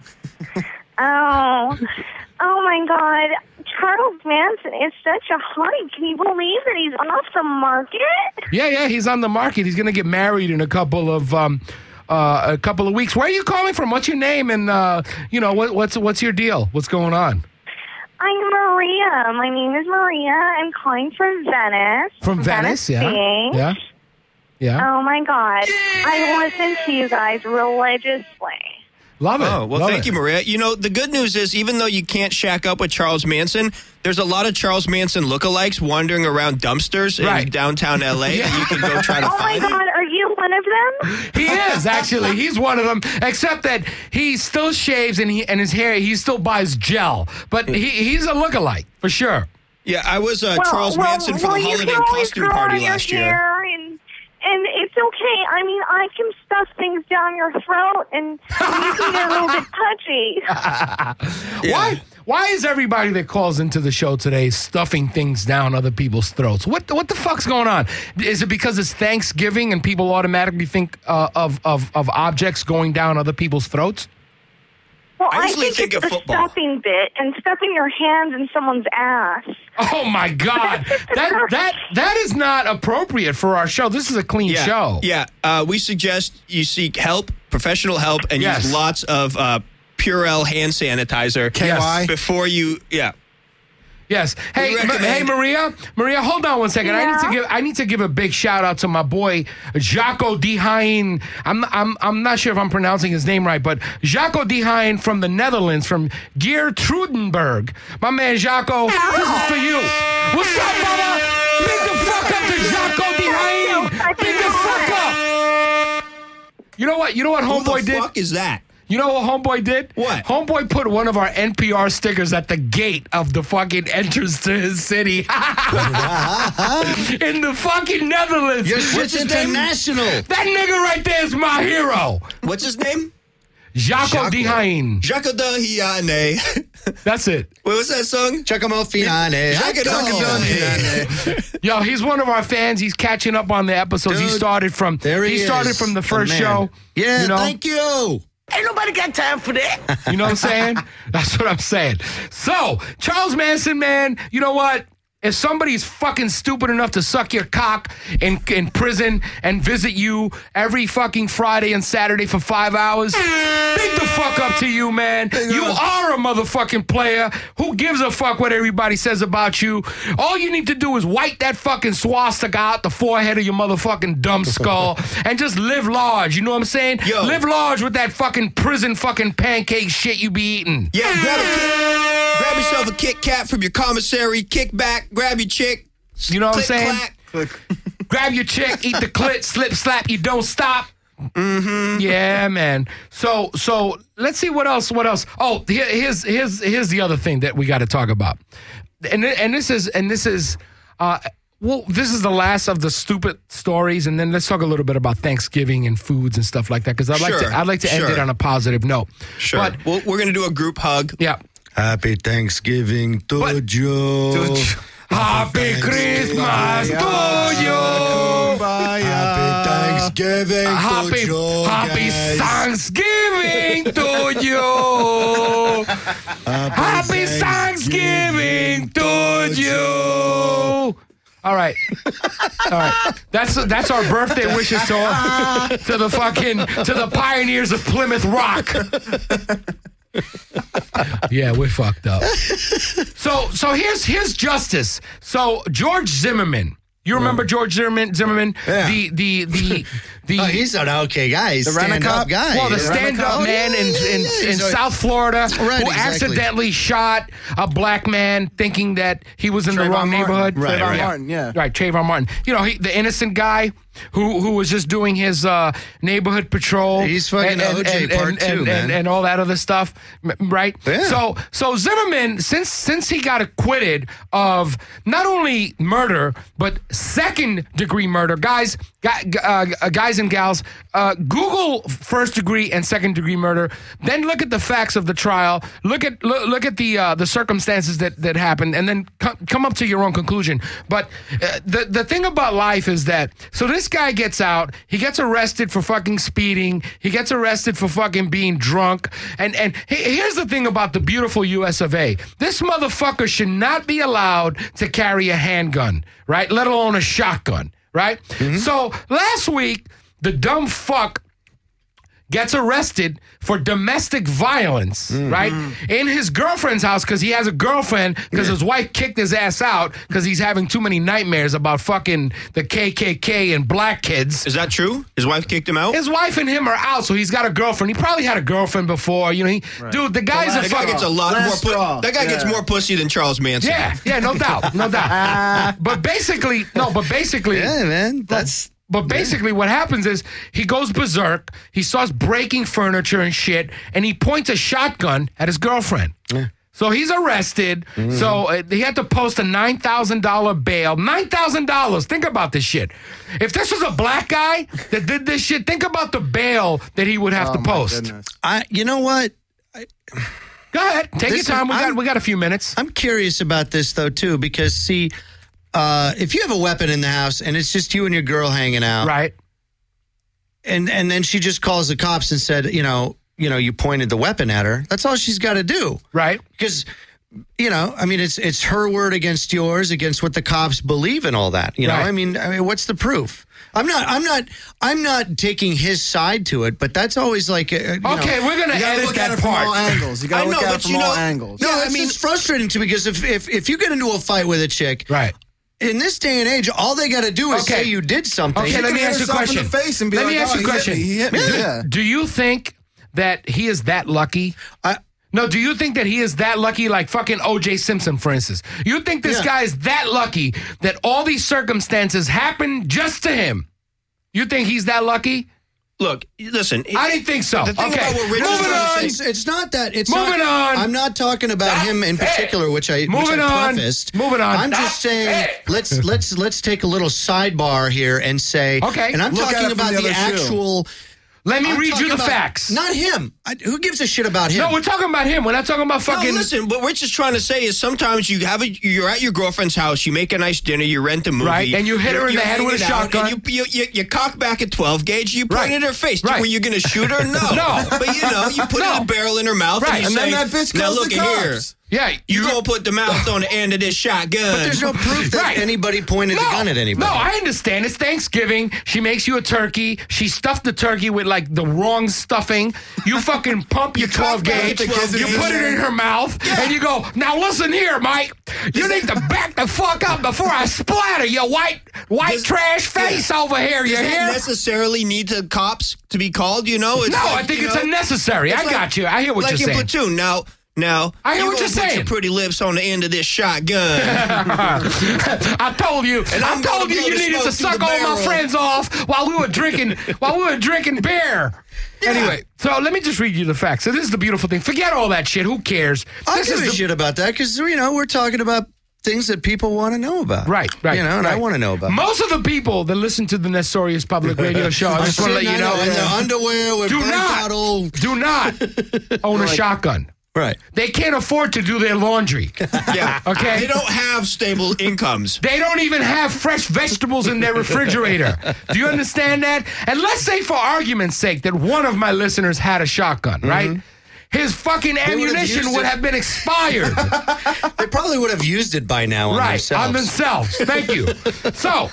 S7: Oh, my God. Charles Manson is such a hottie. Can you believe that he's off the market?
S3: Yeah, he's on the market. He's going to get married in a couple of weeks. Where are you calling from? What's your name? And, what's your deal? What's going on?
S7: I'm Maria. My name is Maria. I'm calling from Venice.
S3: From Venice, yeah.
S7: Oh, my God. I listen to you guys religiously.
S3: Love it.
S4: Oh, well, thank you, Maria. The good news is, even though you can't shack up with Charles Manson, there's a lot of Charles Manson lookalikes wandering around dumpsters in downtown L.A. that you can go try to find.
S7: Oh, my God. Are you one of them?
S3: He is, actually. He's one of them, except that he still shaves and his hair, he still buys gel. But he's a lookalike, for sure.
S4: Yeah, I was Charles Manson for the holiday costume party last year.
S7: And it's okay. I mean, I can stuff things down your throat, and you can get a little bit touchy.
S3: Why is everybody that calls into the show today stuffing things down other people's throats? What the fuck's going on? Is it because it's Thanksgiving and people automatically think of objects going down other people's throats?
S7: Well,
S4: I usually think
S7: it's
S4: of
S7: the
S4: football.
S7: stuffing bit and stuffing your hands in someone's ass.
S3: Oh my God, that is not appropriate for our show. This is a clean show.
S4: Yeah, we suggest you seek help, professional help, and use lots of Purell hand sanitizer
S6: KY
S4: before you. Yeah.
S3: Yes. Hey, Maria. Maria, hold on one second.
S7: Yeah?
S3: I need to give a big shout out to my boy Jaco Dehaen. I'm not sure if I'm pronouncing his name right, but Jaco Dehaen from the Netherlands, from Geertruidenberg. My man Jaco, this is for you. What's up, mama? Big the fuck up to Jaco Dehaen. Big the fuck up. You know what? Homeboy did?
S4: Who the fuck is that?
S3: You know what Homeboy did?
S4: What?
S3: Homeboy put one of our NPR stickers at the gate of the fucking entrance to his city. In the fucking Netherlands.
S5: Your shit's international.
S3: That nigga right there is my hero.
S4: What's his name?
S3: Jaco Dehaen.
S4: Jaco Dehaen.
S3: That's it.
S4: What was that song?
S5: Giacomo Finane.
S4: Jaco Dehaen.
S3: Yo, he's one of our fans. He's catching up on the episodes. He
S5: Dude,
S3: started from the first show.
S5: Yeah,
S3: you know?
S5: thank you.
S10: Ain't nobody got time for that.
S3: You know what I'm saying? That's what I'm saying. So, Charles Manson, man, you know what? If somebody's fucking stupid enough to suck your cock in prison and visit you every fucking Friday and Saturday for 5 hours, big the fuck up to you, man. You are a motherfucking player. Who gives a fuck what everybody says about you? All you need to do is wipe that fucking swastika out the forehead of your motherfucking dumb skull and just live large. You know what I'm saying?
S4: Yo.
S3: Live large with that fucking prison fucking pancake shit you be eating.
S4: Yeah, grab yourself a Kit Kat from your commissary, kick back, grab your chick.
S3: You know what I'm
S4: click,
S3: saying?
S4: clack.
S3: Grab your chick, eat the clit, slip, slap, you don't stop. Mm-hmm. Yeah, man. So let's see what else. Oh, here's the other thing that we got to talk about. And this is this is the last of the stupid stories, and then let's talk a little bit about Thanksgiving and foods and stuff like that, because I'd like to end it on a positive note.
S4: Sure.
S3: But
S4: we're gonna do a group hug.
S3: Yeah.
S5: Happy Thanksgiving to you.
S3: Happy Christmas to you.
S5: Happy Thanksgiving to you.
S3: Happy Thanksgiving to you. Happy Thanksgiving to you. All right. That's our birthday wishes to the pioneers of Plymouth Rock. Yeah, we're fucked up. So here's justice. So George Zimmerman. You remember George Zimmerman?
S5: Yeah.
S3: He's
S5: an okay guy. He's a stand-up guy.
S3: Well, the stand-up man in South Florida who accidentally shot a black man thinking that he was in the wrong neighborhood.
S6: Right, Trayvon Martin, yeah.
S3: Right, Trayvon Martin. You know, the innocent guy who was just doing his neighborhood patrol.
S5: He's fucking OJ part two, man.
S3: And all that other stuff, right?
S5: Yeah.
S3: So Zimmerman, since he got acquitted of not only murder, but second-degree murder, guys and gals, Google first-degree and second-degree murder. Then look at the facts of the trial. Look at the circumstances that happened, and then come up to your own conclusion. But the thing about life is that this guy gets out, he gets arrested for fucking speeding, he gets arrested for fucking being drunk, and here's the thing about the beautiful U.S. of A. This motherfucker should not be allowed to carry a handgun, right? Let alone a shotgun. Right? Mm-hmm. So last week, the dumb fuck gets arrested for domestic violence, right? In his girlfriend's house because he has a girlfriend because his wife kicked his ass out because he's having too many nightmares about fucking the KKK and black kids.
S4: Is that true? His wife kicked him out?
S3: His wife and him are out, so he's got a girlfriend. He probably had a girlfriend before, you know. Dude, the guy's a fucking...
S4: gets a lot more that guy gets more pussy than Charles Manson.
S3: Yeah, no doubt. But basically...
S5: Yeah, man,
S3: But basically what happens is he goes berserk, he starts breaking furniture and shit, and he points a shotgun at his girlfriend.
S5: Yeah.
S3: So he's arrested. So he had to post a $9,000 bail. $9,000. Think about this shit. If this was a black guy that did this shit, think about the bail that he would have to post.
S5: You know what?
S3: Go ahead. Take your time. We got a few minutes.
S5: I'm curious about this, though, too, because, see, if you have a weapon in the house and it's just you and your girl hanging out.
S3: Right.
S5: And then she just calls the cops and said, you pointed the weapon at her. That's all she's got to do.
S3: Right.
S5: Because, it's her word against yours, against what the cops believe and all that. You know,
S3: Right.
S5: I mean, what's the proof? I'm not taking his side to it, but that's always like,
S3: Okay, we're going to edit
S6: look
S3: that
S6: at it from all
S3: part.
S6: angles. You got to look at it from all angles.
S5: No, it's frustrating to me because if you get into a fight with a chick,
S3: Right.
S5: in this day and age, all they got to do is say you did something.
S3: Okay, let me ask you a question.
S6: In the face and be
S3: let me
S6: like,
S3: ask you a question.
S6: He hit me. Yeah.
S3: Do you think that he is that lucky? No, do you think that he is that lucky, like fucking O.J. Simpson, for instance? You think this guy is that lucky that all these circumstances happen just to him? You think he's that lucky?
S4: Look, listen.
S3: I didn't think so.
S4: The thing
S3: Okay,
S4: about what Rich is
S3: moving
S4: trying to say,
S3: on.
S5: It's not that. It's
S3: Moving on.
S5: I'm not talking about him in particular, which I prefaced.
S3: Moving on.
S5: I'm just saying. Let's take a little sidebar here and say.
S3: Okay.
S5: And I'm
S6: Look at
S5: talking
S6: it from
S5: about
S6: the
S5: the
S6: other shoe.
S5: actual.
S3: Let me
S5: I'm
S3: read you
S5: talking
S3: the
S5: about-
S3: facts.
S5: Not him. Who gives a shit about him?
S3: No, we're talking about him. We're not talking about fucking.
S4: No, listen, what Rich is trying to say is sometimes you're at your girlfriend's house, you make a nice dinner, you rent a movie.
S3: Right, and you hit her in the
S4: you're
S3: head with a
S4: hanging out,
S3: shotgun.
S4: And you cock back a 12 gauge, you point
S3: Right.
S4: it in her face.
S3: Right.
S4: Were you going to shoot her? No.
S3: No.
S4: But you put
S3: No.
S4: the barrel in her mouth
S3: Right.
S4: and you
S6: And
S4: say,
S6: then that bitch
S4: now
S6: calls
S4: look
S6: the
S4: at here.
S6: cops.
S3: Yeah,
S4: You gonna put the mouth on the end of this shotgun.
S5: But there's no proof that
S3: Right.
S5: anybody pointed the gun at anybody.
S3: No, I understand. It's Thanksgiving. She makes you a turkey. She stuffed the turkey with like the wrong stuffing. You fucking pump your 12 gauge.
S6: the kids
S3: You
S6: in
S3: put it
S6: there.
S3: in her mouth, and you go, now listen here, Mike. You need to back the fuck up before I splatter your white trash face over here. You
S4: Does that
S3: hear?
S4: necessarily need the cops to be called? It's
S3: No,
S4: like,
S3: I think it's unnecessary. I
S4: like-
S3: got you. I hear what
S4: like
S3: you're
S4: in
S3: saying.
S4: Platoon. Now,
S3: I hear
S4: you
S3: what
S4: gonna
S3: you're
S4: put
S3: saying.
S4: your pretty lips on the end of this shotgun.
S3: I told you.
S4: And
S3: I
S4: I'm
S3: told
S4: gonna
S3: you
S4: blow
S3: you
S4: the
S3: needed to
S4: smoke
S3: suck
S4: through
S3: all
S4: the
S3: my
S4: barrel.
S3: friends off while we were drinking beer. Anyway, so let me just read you the facts. So this is the beautiful thing. Forget all that shit. Who cares?
S5: I
S3: This
S5: give
S3: is
S5: a
S3: the-
S5: shit about that because we're talking about things that people want to know about.
S3: Right.
S5: And I
S3: right.
S5: want to know about.
S3: Most of the people that listen to the Nestorius Public Radio Show, I just want to let you know,
S5: in their underwear with
S3: do
S5: burnt
S3: not,
S5: out old.
S3: do not own a shotgun.
S5: Right.
S3: They can't afford to do their laundry.
S4: Yeah.
S3: Okay.
S4: They don't have stable incomes.
S3: They don't even have fresh vegetables in their refrigerator. Do you understand that? And let's say, for argument's sake, that one of my listeners had a shotgun, right? His fucking
S5: would've
S3: ammunition
S5: used
S3: would
S5: it.
S3: have been expired.
S5: They probably would have used it by now on
S3: Right,
S5: themselves.
S3: on themselves. Thank you. So,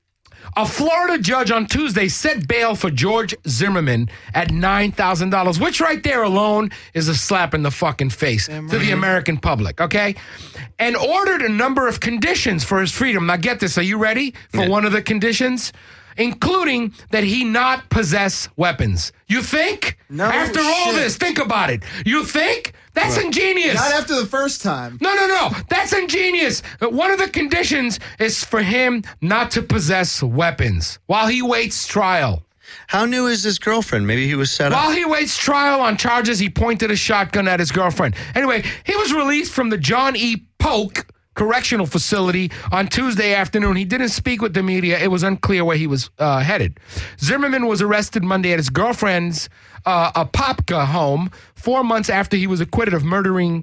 S3: a Florida judge on Tuesday set bail for George Zimmerman at $9,000, which right there alone is a slap in the fucking face to the American public, okay? And ordered a number of conditions for his freedom. Now get this, are you ready for one of the conditions? Including that he not possess weapons. You think?
S6: No
S3: After all
S6: shit.
S3: this, think about it. You think? That's ingenious.
S6: Not after the first time.
S3: No. That's ingenious. One of the conditions is for him not to possess weapons while he waits trial.
S5: How new is his girlfriend? Maybe he was set up.
S3: While he waits trial on charges, he pointed a shotgun at his girlfriend. Anyway, he was released from the John E. Polk Correctional Facility on Tuesday afternoon. He didn't speak with the media. It was unclear where he was headed. Zimmerman was arrested Monday at his girlfriend's Apopka home 4 months after he was acquitted of murdering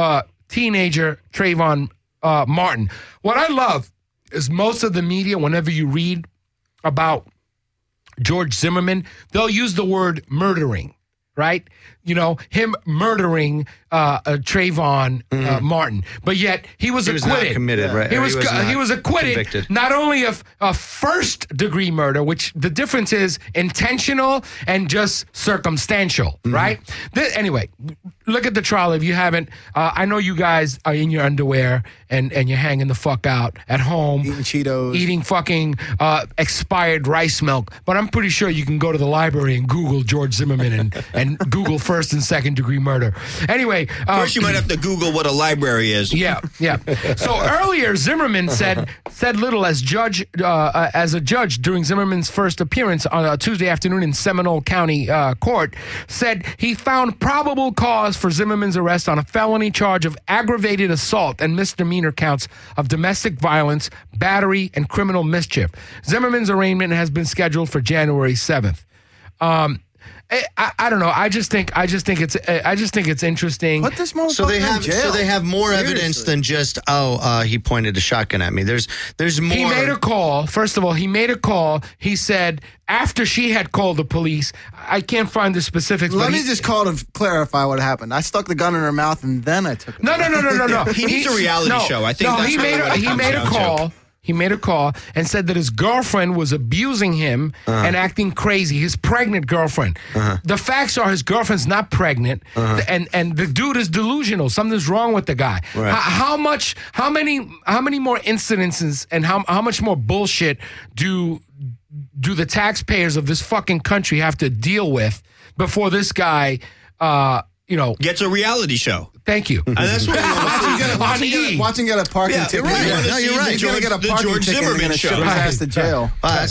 S3: teenager Trayvon Martin. What I love is most of the media, whenever you read about George Zimmerman, they'll use the word murdering, right? You know, him murdering Trayvon Martin. But yet, he was acquitted.
S5: not committed, right?
S3: He
S5: Or
S3: was
S5: not
S3: he was acquitted
S5: convicted.
S3: not only of first-degree murder, which the difference is intentional and just circumstantial, right? Anyway, look at the trial if you haven't. I know you guys are in your underwear and you're hanging the fuck out at home.
S6: Eating Cheetos.
S3: Eating fucking expired rice milk. But I'm pretty sure you can go to the library and Google George Zimmerman and Google first and second degree murder. Anyway.
S4: First, you might have to Google what a library is.
S3: Yeah. So earlier, Zimmerman said little as a judge during Zimmerman's first appearance on a Tuesday afternoon in Seminole County Court, said he found probable cause for Zimmerman's arrest on a felony charge of aggravated assault and misdemeanor counts of domestic violence, battery, and criminal mischief. Zimmerman's arraignment has been scheduled for January 7th. I don't know. I just think it's interesting.
S6: What this motherfucker
S5: So they have
S6: in jail?
S5: so they have more evidence
S6: Seriously.
S5: than just he pointed a shotgun at me. There's more.
S3: He made a call. First of all, he made a call. He said after she had called the police. I can't find the specifics.
S6: Let
S3: but
S6: me just call to clarify what happened. I stuck the gun in her mouth and then I took it.
S3: No.
S4: He needs a reality show. I think that's
S3: he
S4: really
S3: made
S4: what it
S3: he
S4: comes
S3: made a
S4: down to.
S3: call. He made a call and said that his girlfriend was abusing him and acting crazy. His pregnant girlfriend. The facts are his girlfriend's not pregnant, and the dude is delusional. Something's wrong with the guy.
S5: Right.
S3: How many more incidences and how much more bullshit do the taxpayers of this fucking country have to deal with before this guy,
S4: Gets a reality show.
S3: Thank you.
S4: And that's what
S6: Watching get a parking ticket.
S4: right.
S6: Yeah.
S4: No, you're right.
S6: He's gonna get a
S4: The
S6: parking
S4: George
S6: ticket and
S4: Zimmerman
S6: gonna
S4: show.
S6: ship his ass to jail.
S5: That's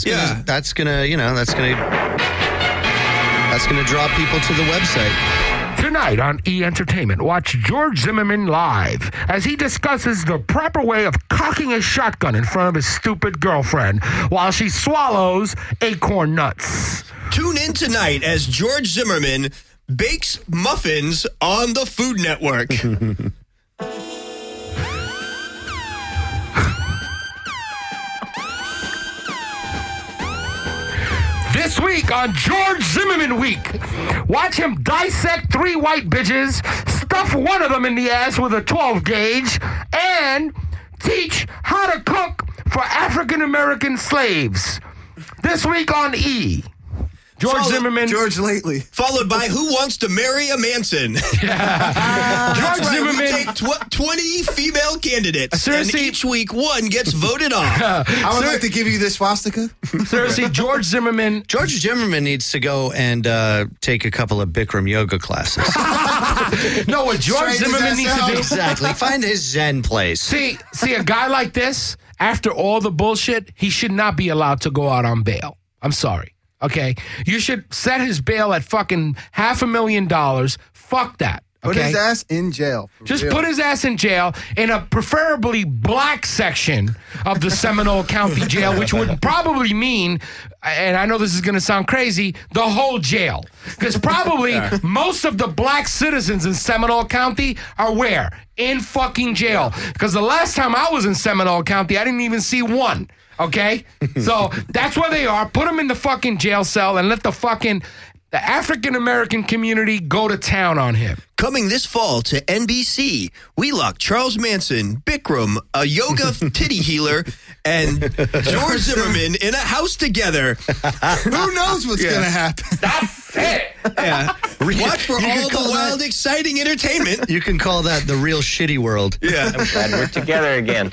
S5: gonna draw people to the website.
S3: Tonight on E! Entertainment, watch George Zimmerman live as he discusses the proper way of cocking a shotgun in front of his stupid girlfriend while she swallows acorn nuts.
S4: Tune in tonight as George Zimmerman bakes muffins on the Food Network.
S3: This week on George Zimmerman Week, watch him dissect 3 white bitches, stuff one of them in the ass with a 12 gauge, and teach how to cook for African American slaves. This week on E! George Zimmerman.
S6: George lately.
S4: Followed by Who Wants to Marry a Manson?
S3: George Zimmerman.
S4: We take 20 female candidates,
S3: Seriously?
S4: and each week one gets voted off.
S6: I would like to give you this swastika.
S3: Seriously, George Zimmerman.
S5: George Zimmerman needs to go and take a couple of Bikram yoga classes.
S3: No, what George
S6: Straighten his
S3: Zimmerman
S6: ass
S3: needs to
S6: out.
S3: do.
S5: Exactly. Find his Zen place.
S3: See, a guy like this, after all the bullshit, he should not be allowed to go out on bail. I'm sorry. Okay? You should set his bail at fucking $500,000. Fuck that.
S6: Put
S3: Okay?
S6: his ass in jail. for
S3: Just
S6: real.
S3: put his ass in jail in a preferably black section of the Seminole County Jail, which would probably mean, and I know this is going to sound crazy, the whole jail. Because probably most of the black citizens in Seminole County are where? In fucking jail. Because the last time I was in Seminole County, I didn't even see one. Okay? So that's where they are. Put them in the fucking jail cell and let the African American community go to town on him.
S4: Coming this fall to NBC, we lock Charles Manson, Bikram, a yoga titty healer, and George Zimmerman in a house together.
S6: Who knows what's going to happen?
S3: That's it.
S4: Yeah. Watch for
S5: You can
S4: all
S5: call
S4: the
S5: that-
S4: wild, exciting entertainment.
S5: You can call that the real shitty world.
S4: Yeah.
S11: Glad we're together again.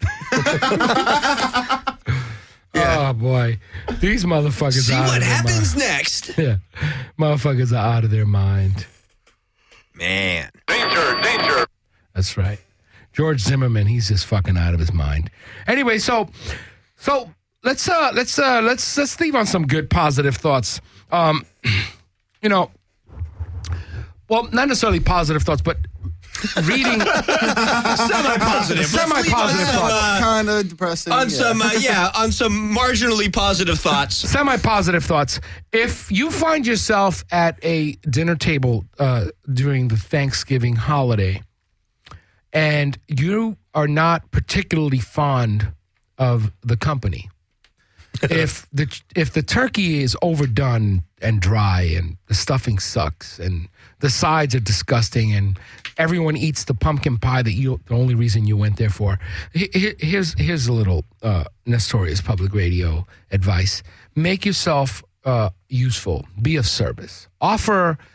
S3: Oh, boy. These motherfuckers
S4: See
S3: are out
S4: what
S3: of their
S4: happens
S3: mind.
S4: next.
S3: Yeah. Motherfuckers are out of their mind.
S4: Man.
S11: Danger.
S3: That's right. George Zimmerman, he's just fucking out of his mind. Anyway, so let's leave on some good positive thoughts. Well, not necessarily positive thoughts, but reading
S4: Semi-positive.
S3: Semi-positive thoughts.
S6: Kind of depressing.
S4: On some marginally positive thoughts.
S3: Semi-positive thoughts. If you find yourself at a dinner table during the Thanksgiving holiday and you are not particularly fond of the company, if the turkey is overdone and dry and the stuffing sucks and the sides are disgusting and everyone eats the pumpkin pie that the only reason you went there for, here's a little Nestorius Public Radio advice. Make yourself useful. Be of service. Offer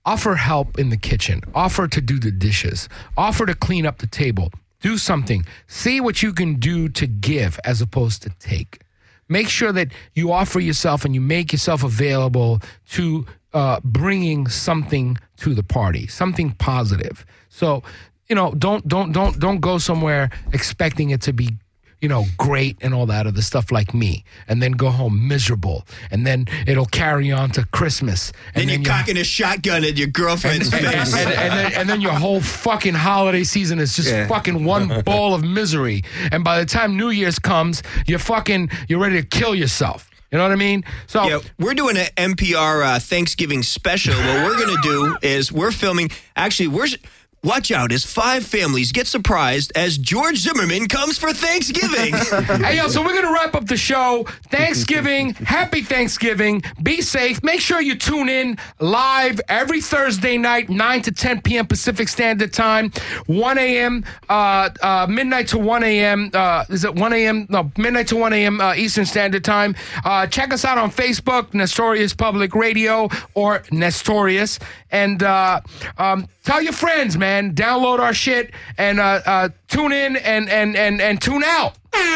S3: offer help in the kitchen. Offer to do the dishes. Offer to clean up the table. Do something. See what you can do to give as opposed to take. Make sure that you offer yourself and you make yourself available to bringing something to the party, something positive. So, don't go somewhere expecting it to be, great and all that other stuff like me, and then go home miserable, and then it'll carry on to Christmas.
S4: And then you're cocking a shotgun at your girlfriend's face.
S3: And then your whole fucking holiday season is just fucking one ball of misery. And by the time New Year's comes, you're ready to kill yourself. You know what I mean? So
S4: yeah, we're doing an NPR Thanksgiving special. What we're going to do is we're filming. Actually, watch out as 5 families get surprised as George Zimmerman comes for Thanksgiving.
S3: Hey, so we're going to wrap up the show. Thanksgiving. Happy Thanksgiving. Be safe. Make sure you tune in live every Thursday night, 9 to 10 p.m. Pacific Standard Time, 1 a.m., midnight to 1 a.m. Is it 1 a.m.? No, midnight to 1 a.m. Eastern Standard Time. Check us out on Facebook, Nestorius Public Radio, or Nestorius. And tell your friends, man. Download our shit and tune in and tune out.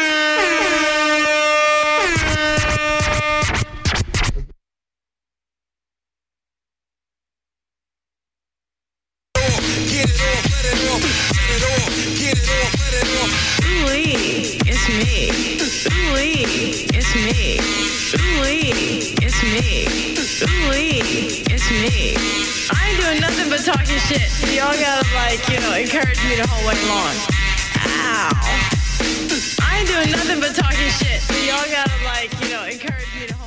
S2: Ooh-wee, it's me. Ooh-wee, it's me. Ooh-wee, it's me. Ooh-wee, it's me. I ain't doing nothing but talking shit. So y'all gotta, encourage me the whole way along. Ow. I ain't doing nothing but talking shit. So y'all gotta, encourage me the whole way along.